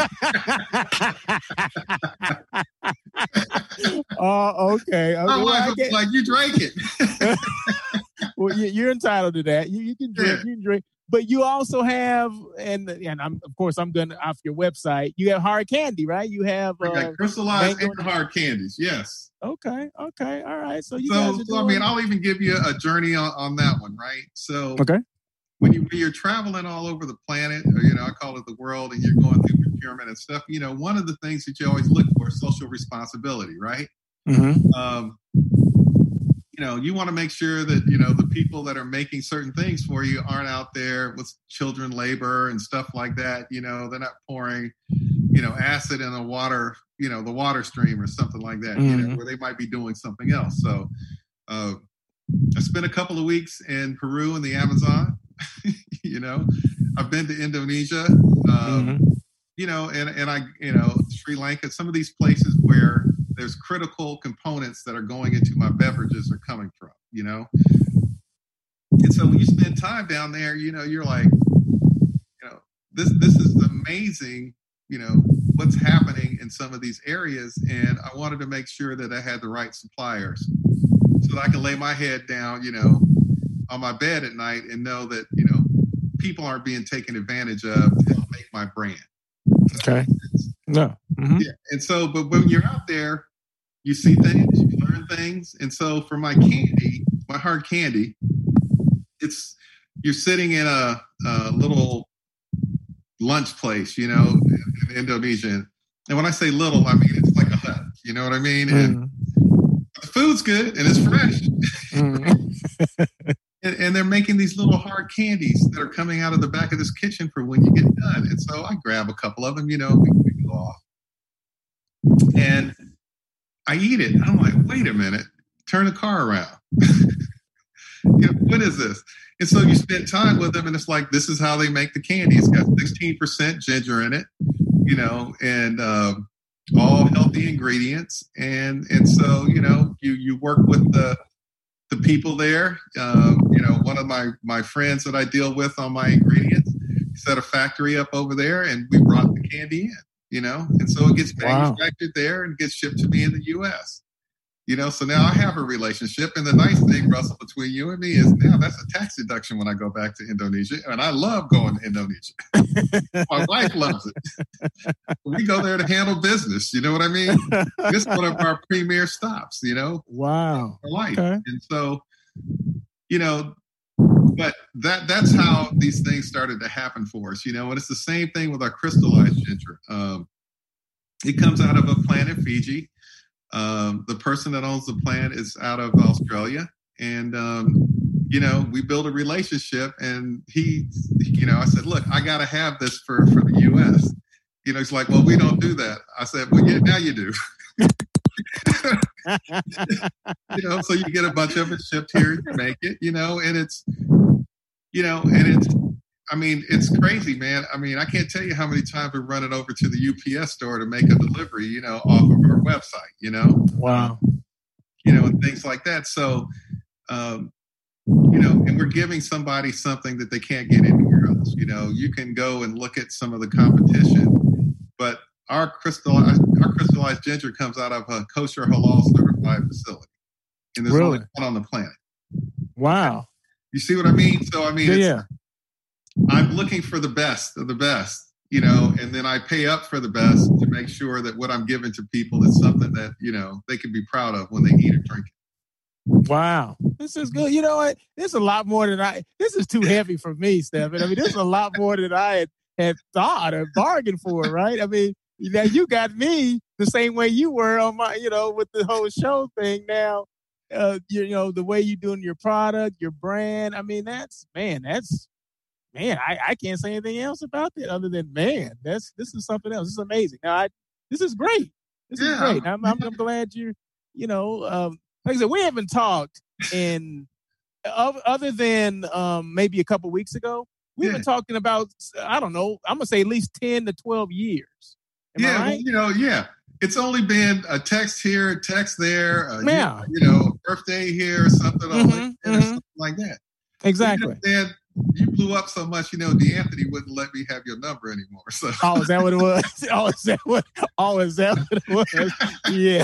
Oh, uh, okay. okay. My wife was get... like, you drank it. Well, you're entitled to that. You, you can drink. Yeah. You can drink. But you also have, and and I'm of course I'm going off your website. You have hard candy, right? You have uh, crystallized and hard candies. Yes. Okay. Okay. All right. So you so, guys are so I mean, I'll even give you a journey on, on that one, right? So okay. When you when you're traveling all over the planet, or you know, I call it the world, and you're going through procurement and stuff, you know, one of the things that you always look for is social responsibility, right? Mm-hmm. Um, you know, you want to make sure that, you know, the people that are making certain things for you aren't out there with children labor and stuff like that. You know, they're not pouring, you know, acid in a water, you know, the water stream or something like that, mm-hmm. you know, where they might be doing something else. So, uh, I spent a couple of weeks in Peru and the Amazon. You know, I've been to Indonesia. Um, mm-hmm. You know, and and I you know Sri Lanka. Some of these places where there's critical components that are going into my beverages are coming from. You know, and so when you spend time down there, you know, you're like, you know, this this is amazing. You know, what's happening in some of these areas. And I wanted to make sure that I had the right suppliers so that I can lay my head down, you know, on my bed at night and know that, you know, people aren't being taken advantage of to help make my brand. Okay. No. Mm-hmm. Yeah. And so, but when you're out there, you see things, you learn things. And so for my candy, my hard candy, it's, you're sitting in a, a little lunch place, you know, in, in Indonesia. And when I say little, I mean, it's like a hut, you know what I mean? Mm. And the food's good and it's fresh. Mm. and, and they're making these little hard candies that are coming out of the back of this kitchen for when you get done. And so I grab a couple of them, you know, we, we go off. And I eat it. I'm like, wait a minute, turn the car around. You know, what is this? And so you spend time with them and it's like, this is how they make the candy. It's got sixteen percent ginger in it, you know, and um, all healthy ingredients. And and so, you know, you, you work with the the people there. Um, you know, one of my, my friends that I deal with on my ingredients set a factory up over there and we brought the candy in, you know, and so it gets manufactured wow. there and gets shipped to me in the U S. You know, so now I have a relationship. And the nice thing, Russell, between you and me is now that's a tax deduction when I go back to Indonesia. And I love going to Indonesia. My wife loves it. We go there to handle business. You know what I mean? This is one of our premier stops, you know? Wow. For life. Okay. And so, you know, but that that's how these things started to happen for us, you know, and it's the same thing with our crystallized ginger. Um, it comes out of a plant in Fiji. Um, the person that owns the plant is out of Australia. And, um, you know, we built a relationship and he, you know, I said, look, I got to have this for, for the U S. You know, he's like, well, we don't do that. I said, well, yeah, now you do. You know, so you get a bunch of it shipped here, you make it, you know, and it's, you know, and it's, I mean, it's crazy, man. I mean, I can't tell you how many times we run it over to the U P S store to make a delivery, you know, off of our website, you know? Wow. You know, and things like that. So, um, you know, and we're giving somebody something that they can't get anywhere else. You know, you can go and look at some of the competition, but our crystallized, our crystallized ginger comes out of a kosher halal certified facility. And there's really? only one on the planet. Wow. You see what I mean? So, I mean, yeah, it's, yeah. I'm looking for the best of the best, you know, and then I pay up for the best to make sure that what I'm giving to people is something that, you know, they can be proud of when they eat or drink it. Wow. This is good. You know what? This is a lot more than I, this is too heavy for me, Stephen. I mean, this is a lot more than I had, had thought or bargained for, right? I mean, now you got me the same way you were on my, you know, with the whole show thing now. Uh, you, you know, the way you're doing your product, your brand. I mean, that's, man, that's, Man, I, I can't say anything else about that other than, man, that's this is something else. This is amazing. Now, I, this is great. This yeah. is great. I'm, I'm, I'm glad you're, you know, um, like I said, we haven't talked in, uh, other than um, maybe a couple weeks ago, we've yeah. been talking about, I don't know, I'm going to say at least ten to twelve years. Am yeah, I right? well, you know, yeah. It's only been a text here, a text there, a, yeah. you, know, you know, birthday here or something, mm-hmm, like, mm-hmm. or something like that. Exactly. Then you blew up so much, you know, D'Anthony wouldn't let me have your number anymore. So. Oh, is that what it was? Oh, is that what? Oh, is that what it was? Yeah.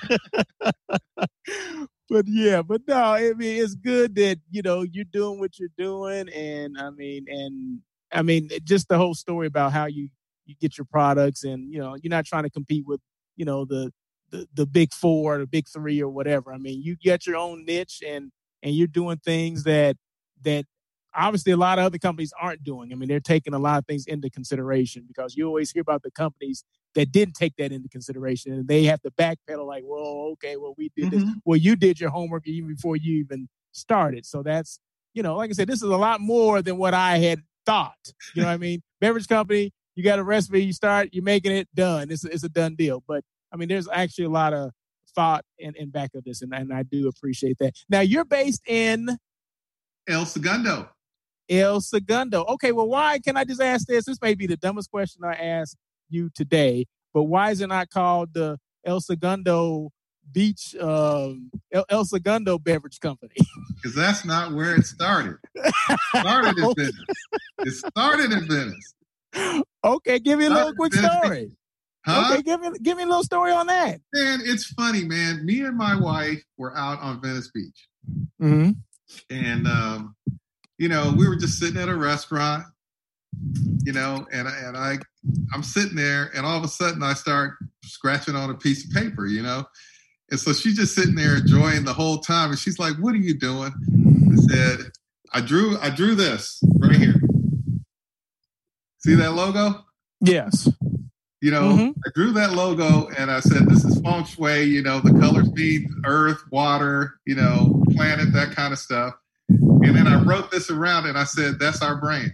But yeah, but no, I mean, it's good that, you know, you're doing what you're doing. And I mean, and I mean, just the whole story about how you, you get your products and, you know, you're not trying to compete with, you know, the, the, the big four, the big three or whatever. I mean, you get your own niche and, and you're doing things that, that obviously a lot of other companies aren't doing. I mean, they're taking a lot of things into consideration because you always hear about the companies that didn't take that into consideration and they have to backpedal like, well, okay, well, we did mm-hmm. this. Well, you did your homework even before you even started. So that's, you know, like I said, this is a lot more than what I had thought. You know what I mean? Beverage company, you got a recipe, you start, you're making it, done. It's, it's a done deal. But I mean, there's actually a lot of thought in, in back of this, and, and I do appreciate that. Now, you're based in El Segundo. El Segundo. Okay, well, why can I just ask this? This may be the dumbest question I ask you today, but why is it not called the El Segundo Beach, um, El, El Segundo Beverage Company? Because that's not where it started. It started in Venice. It started in Venice. Okay, give me a little quick story. Huh? Okay, give me give me a little story on that. Man, it's funny, man. Me and my wife were out on Venice Beach. Mm-hmm. And, um, you know, we were just sitting at a restaurant, you know, and, and I, I'm sitting there, and all of a sudden I start scratching on a piece of paper, you know. And so she's just sitting there enjoying the whole time. And she's like, "What are you doing?" I said, I drew, I drew this right here. See that logo? Yes. You know, mm-hmm. I drew that logo and I said, this is feng shui, you know, the colors mean earth, water, you know, planet, that kind of stuff. And then I wrote this around and I said, that's our brand.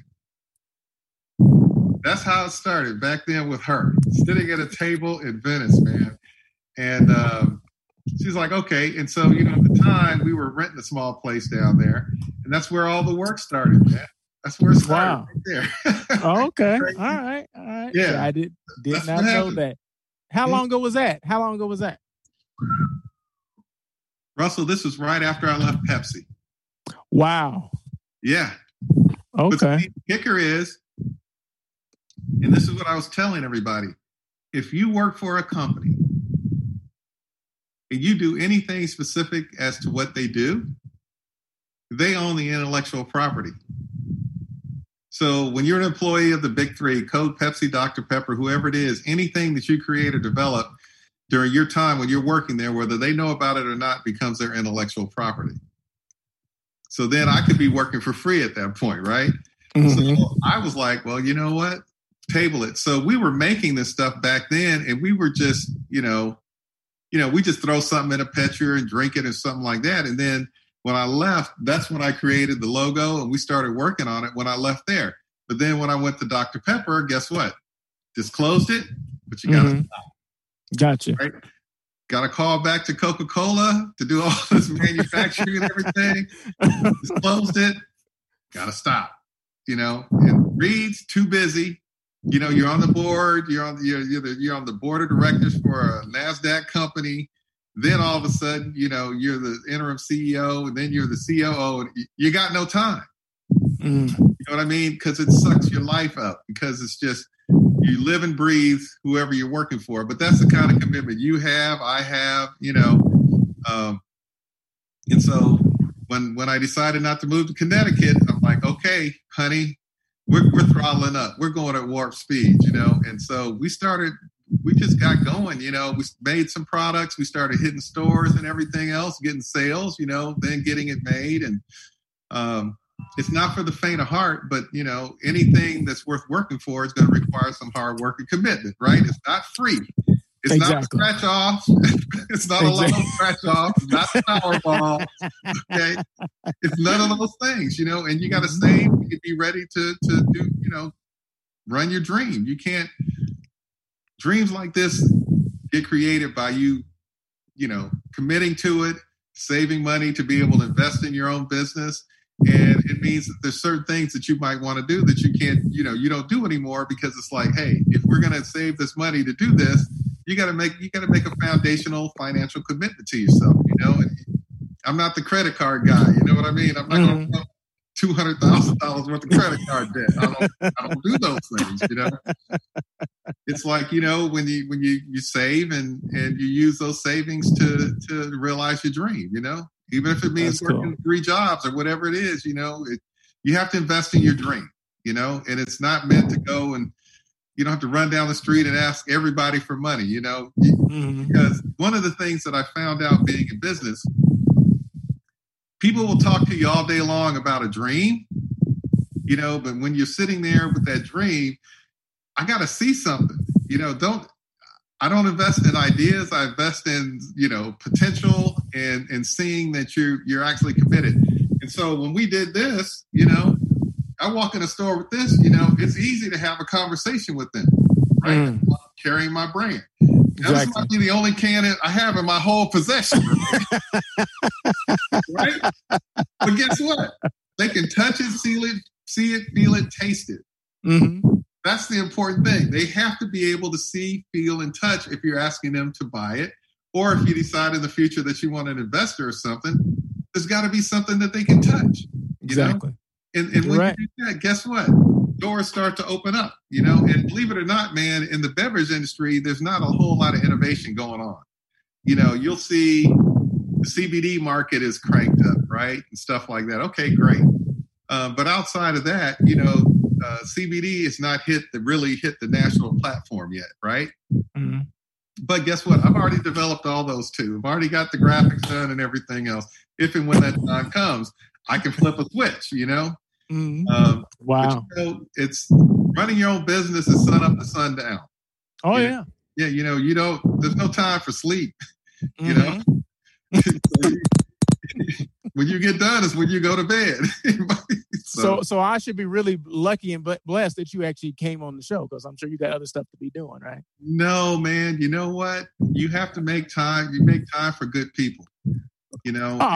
That's how it started back then with her, sitting at a table in Venice, man. And um, she's like, okay. And so, you know, at the time we were renting a small place down there, and that's where all the work started, man. That's where it started. Wow. Right there. Oh, okay. All right. All right. Yeah. yeah I did did That's not know that. How long ago was that? How long ago was that? Russell, this was right after I left Pepsi. Wow. Yeah. Okay. But the kicker is, and this is what I was telling everybody, if you work for a company and you do anything specific as to what they do, they own the intellectual property. So when you're an employee of the big three, Coke, Pepsi, Doctor Pepper, whoever it is, anything that you create or develop during your time when you're working there, whether they know about it or not, becomes their intellectual property. So then I could be working for free at that point, right? Mm-hmm. So I was like, well, you know what? Table it. So we were making this stuff back then, and we were just, you know, you know, we just throw something in a pitcher and drink it or something like that. And then when I left, that's when I created the logo and we started working on it when I left there. But then when I went to Doctor Pepper, guess what? Just closed it, but you got to mm-hmm. stop. Gotcha. Right? Got to call back to Coca-Cola to do all this manufacturing and everything. Just closed it. Got to stop. You know, and Reed's too busy. You know, you're on the board. You're on the, you're, you're, the, you're on the board of directors for a NASDAQ company. Then all of a sudden, you know, you're the interim C E O, and then you're the C O O, and you got no time. Mm. You know what I mean? Because it sucks your life up, because it's just, you live and breathe whoever you're working for. But that's the kind of commitment you have, I have, you know. Um, and so when when I decided not to move to Connecticut, I'm like, okay, honey, we're, we're throttling up. We're going at warp speed, you know. And so we started, we just got going, you know. We made some products. We started hitting stores and everything else, getting sales, you know, then getting it made. And um, it's not for the faint of heart, but, you know, anything that's worth working for is going to require some hard work and commitment, right? It's not free. It's exactly. not a scratch off. It's not exactly. a low scratch off. It's not a Powerball. Okay. It's none of those things, you know, and you got to save and be ready to, to do, you know, run your dream. You can't, dreams like this get created by you, you know, committing to it, saving money to be able to invest in your own business. And it means that there's certain things that you might want to do that you can't, you know, you don't do anymore, because it's like, hey, if we're going to save this money to do this, you got to make, you got to make a foundational financial commitment to yourself, you know. And I'm not the credit card guy, you know what I mean? I'm not mm-hmm. going to two hundred thousand dollars worth of credit card debt. I don't, I don't do those things, you know. It's like, you know, when you when you, you save and, and you use those savings to to realize your dream, you know, even if it means That's working cool. three jobs or whatever it is, you know, it, you have to invest in your dream, you know, and it's not meant to go and you don't have to run down the street and ask everybody for money, you know, mm-hmm. because one of the things that I found out being in business, people will talk to you all day long about a dream, you know, but when you're sitting there with that dream, I got to see something, you know, don't, I don't invest in ideas. I invest in, you know, potential and, and seeing that you're, you're actually committed. And so when we did this, you know, I walk in a store with this, you know, it's easy to have a conversation with them, right? Mm. Carrying my brand. Exactly. This might be the only can I have in my whole possession. Right? But guess what? They can touch it, seal it, see it, feel it, taste it. Mm-hmm. That's the important thing. They have to be able to see, feel, and touch if you're asking them to buy it. Or if you decide in the future that you want an investor or something, there's got to be something that they can touch. You exactly. know? And, and when right. you do that, guess what? Doors start to open up, you know, and believe it or not, man, in the beverage industry, there's not a whole lot of innovation going on. You know, you'll see the C B D market is cranked up, right? And stuff like that. Okay, great. Um, but outside of that, you know, uh, C B D is not hit the really hit the national platform yet, right? Mm-hmm. But guess what? I've already developed all those too. I've already got the graphics done and everything else. If and when that time comes, I can flip a switch, you know? Mm-hmm. Um, wow. But, you know, it's running your own business is sun up to sundown. Oh, you yeah. know? Yeah, you know, you don't, there's no time for sleep, mm-hmm. you know? So you, when you get done is when you go to bed. so, so, so I should be really lucky and blessed that you actually came on the show because I'm sure you got other stuff to be doing, right? No, man. You know what? You have to make time. You make time for good people. You know. Oh,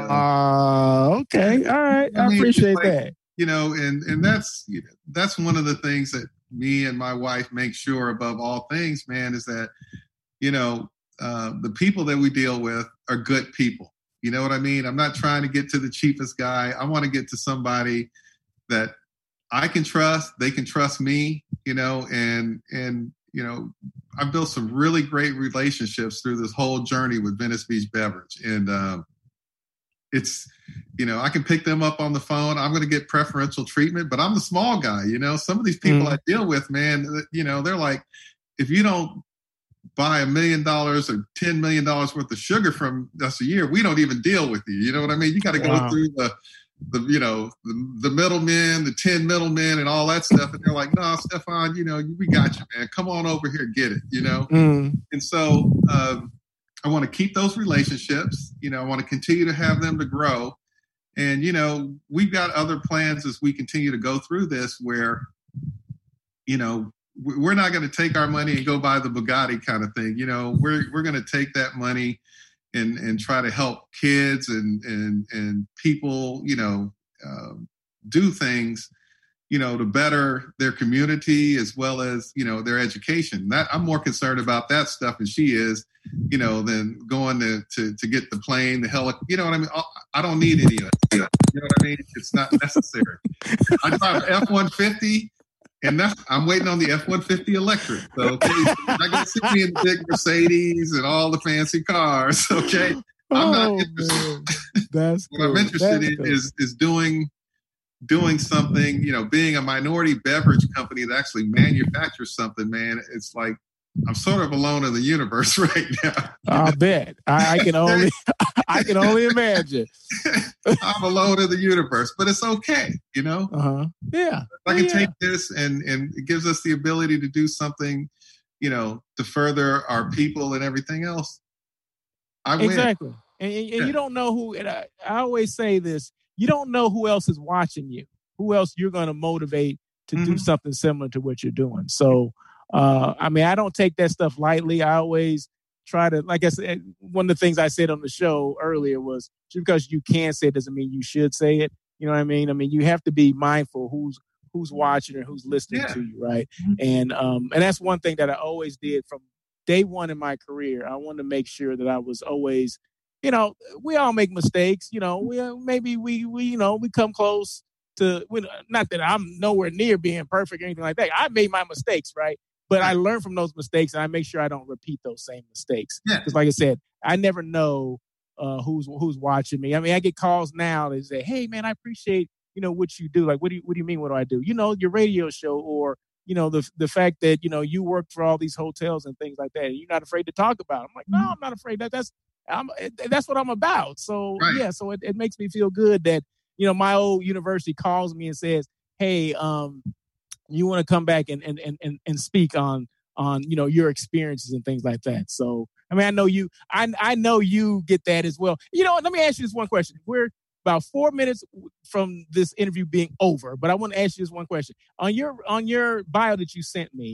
uh, okay. All right. I, I mean, appreciate like, that. You know, and and that's you know, that's one of the things that me and my wife make sure above all things, man, is that you know uh, the people that we deal with are good people. You know what I mean? I'm not trying to get to the cheapest guy. I want to get to somebody that I can trust. They can trust me, you know, and, and, you know, I've built some really great relationships through this whole journey with Venice Beach Beverage. And um, it's, you know, I can pick them up on the phone. I'm going to get preferential treatment, but I'm the small guy, you know, some of these people mm. I deal with, man, you know, they're like, if you don't buy a million dollars or ten million dollars worth of sugar from us a year, we don't even deal with you. You know what I mean? You got to wow. go through the, the, you know, the, the middlemen, the ten middlemen and all that stuff. And they're like, no, Stefan, you know, we got you, man. Come on over here, get it, you know? Mm. And so um, I want to keep those relationships. You know, I want to continue to have them to grow. And, you know, we've got other plans as we continue to go through this where, you know, we're not going to take our money and go buy the Bugatti kind of thing. You know, we're we're going to take that money and and try to help kids and and and people, you know, uh, do things, you know, to better their community as well as, you know, their education. That I'm more concerned about that stuff than she is, you know, than going to to, to get the plane, the helicopter. You know what I mean? I don't need any of that. You know what I mean? It's not necessary. I drive an F one fifty. And that's, I'm waiting on the F one fifty electric. So please, you're not going to see me in the big Mercedes and all the fancy cars. Okay, I'm oh, not interested. That's what cool. I'm interested that's in cool. is is doing doing something. You know, being a minority beverage company that actually manufactures something. Man, it's like I'm sort of alone in the universe right now. I bet. I, I can only I can only imagine. I'm alone in the universe, but it's okay, you know? Uh-huh. Yeah. I can yeah. take this and, and it gives us the ability to do something, you know, to further our people and everything else. I win. Exactly. And, and yeah. you don't know who, and I, I always say this, you don't know who else is watching you, who else you're going to motivate to mm-hmm. do something similar to what you're doing. So, uh, I mean, I don't take that stuff lightly. I always try to, like I said, one of the things I said on the show earlier was just because you can say it doesn't mean you should say it. You know what I mean? I mean, you have to be mindful who's who's watching or who's listening yeah. to you, right? Mm-hmm. And um, and that's one thing that I always did from day one in my career. I wanted to make sure that I was always, you know, we all make mistakes. You know, we maybe we we you know we come close to, not that I'm nowhere near being perfect or anything like that. I made my mistakes, right? But I learn from those mistakes, and I make sure I don't repeat those same mistakes. Because, yeah. like I said, I never know uh, who's who's watching me. I mean, I get calls now that say, "Hey, man, I appreciate you know what you do. Like, what do you what do you mean? What do I do? You know, your radio show, or you know, the the fact that you know you work for all these hotels and things like that. And you're not afraid to talk about it." I'm like, no, I'm not afraid. That that's I'm that's what I'm about. So right. yeah, so it, it makes me feel good that you know my old university calls me and says, "Hey, um." you want to come back and, and, and, and speak on, on, you know, your experiences and things like that. So, I mean, I know you, I, I know you get that as well. You know what? Let me ask you this one question. We're about four minutes from this interview being over, but I want to ask you this one question on your, on your bio that you sent me.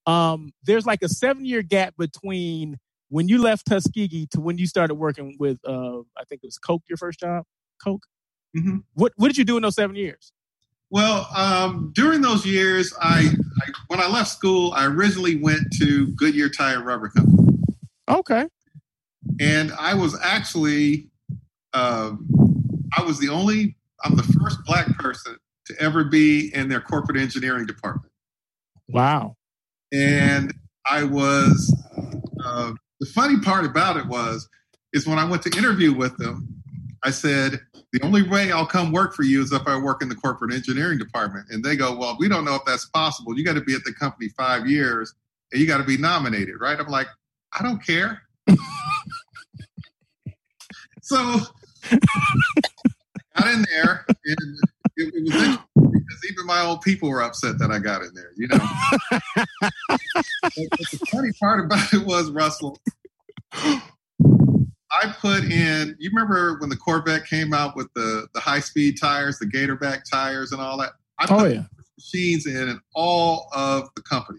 Um, there's like a seven year gap between when you left Tuskegee to when you started working with, uh, I think it was Coke, your first job, Coke. Mm-hmm. What What did you do in those seven years? Well, um, during those years, I, I when I left school, I originally went to Goodyear Tire and Rubber Company. Okay. And I was actually, um, I was the only, I'm the first Black person to ever be in their corporate engineering department. Wow. And I was, uh, the funny part about it was, is when I went to interview with them, I said, the only way I'll come work for you is if I work in the corporate engineering department. And they go, well, we don't know if that's possible. You got to be at the company five years and you got to be nominated, right? I'm like, I don't care. So I got in there, and it, it was interesting because even my old people were upset that I got in there, you know. but, but the funny part about it was, Russell, I put in, you remember when the Corvette came out with the, the high-speed tires, the Gatorback tires and all that? I put oh, yeah. machines in in all of the company.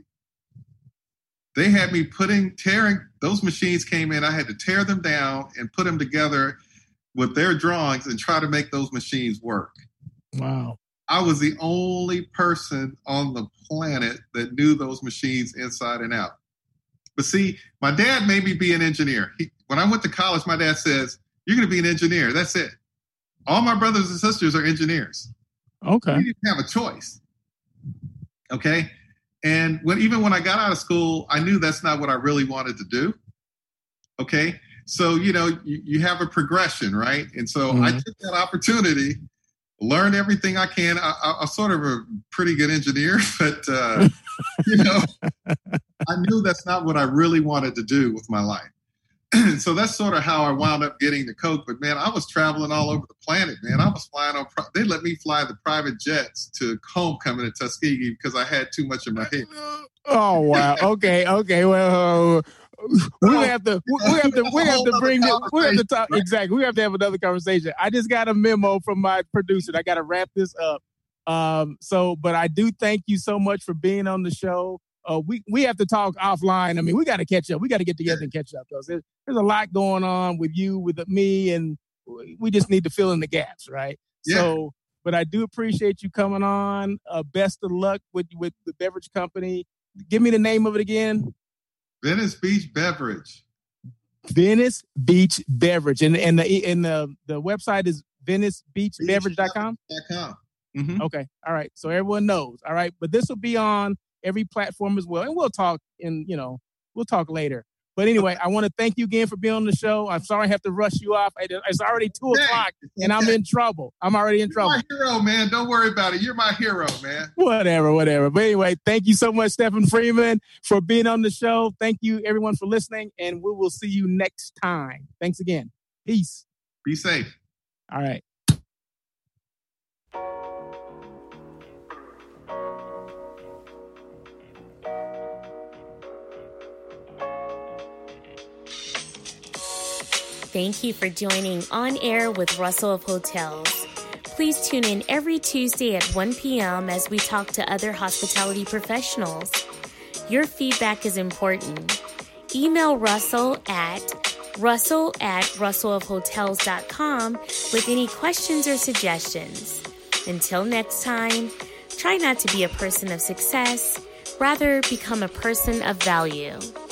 They had me putting, tearing, those machines came in, I had to tear them down and put them together with their drawings and try to make those machines work. Wow. I was the only person on the planet that knew those machines inside and out. But see, my dad made me be an engineer. He, when I went to college, my dad says, you're going to be an engineer. That's it. All my brothers and sisters are engineers. Okay. We didn't have a choice. Okay. And when, even when I got out of school, I knew that's not what I really wanted to do. Okay. So, you know, you, you have a progression, right? And so mm-hmm. I took that opportunity, learned everything I can. I, I, I'm sort of a pretty good engineer, but, uh, you know, I knew that's not what I really wanted to do with my life. So that's sort of how I wound up getting the Coke. But, man, I was traveling all over the planet, man. I was flying on – they let me fly the private jets to Homecoming at Tuskegee because I had too much in my head. Oh, wow. Okay, okay. Well, uh, we have to we have to we have to bring this, we have to talk – exactly. We have to have another conversation. I just got a memo from my producer. I got to wrap this up. Um, so, but I do thank you so much for being on the show. Uh, we, we have to talk offline. I mean, we got to catch up. We got to get together and catch up. There's, there's a lot going on with you, with me, and we just need to fill in the gaps, right? Yeah. So, but I do appreciate you coming on. Uh, best of luck with, with the beverage company. Give me the name of it again. Venice Beach Beverage. Venice Beach Beverage. And, and, the, and the, the website is venice beach beverage dot com? Mm-hmm. Okay. All right. So everyone knows. All right. But this will be on every platform as well. And we'll talk in, you know, we'll talk later. But anyway, I want to thank you again for being on the show. I'm sorry I have to rush you off. It's already two o'clock and I'm in trouble. I'm already in trouble. You're my hero, man. Don't worry about it. You're my hero, man. Whatever, whatever. But anyway, thank you so much, Stephen Freeman, for being on the show. Thank you, everyone, for listening. And we will see you next time. Thanks again. Peace. Be safe. All right. Thank you for joining On Air with Russell of Hotels. Please tune in every Tuesday at one p.m. as we talk to other hospitality professionals. Your feedback is important. Email Russell at russell at russell of hotels dot com with any questions or suggestions. Until next time, try not to be a person of success, rather become a person of value.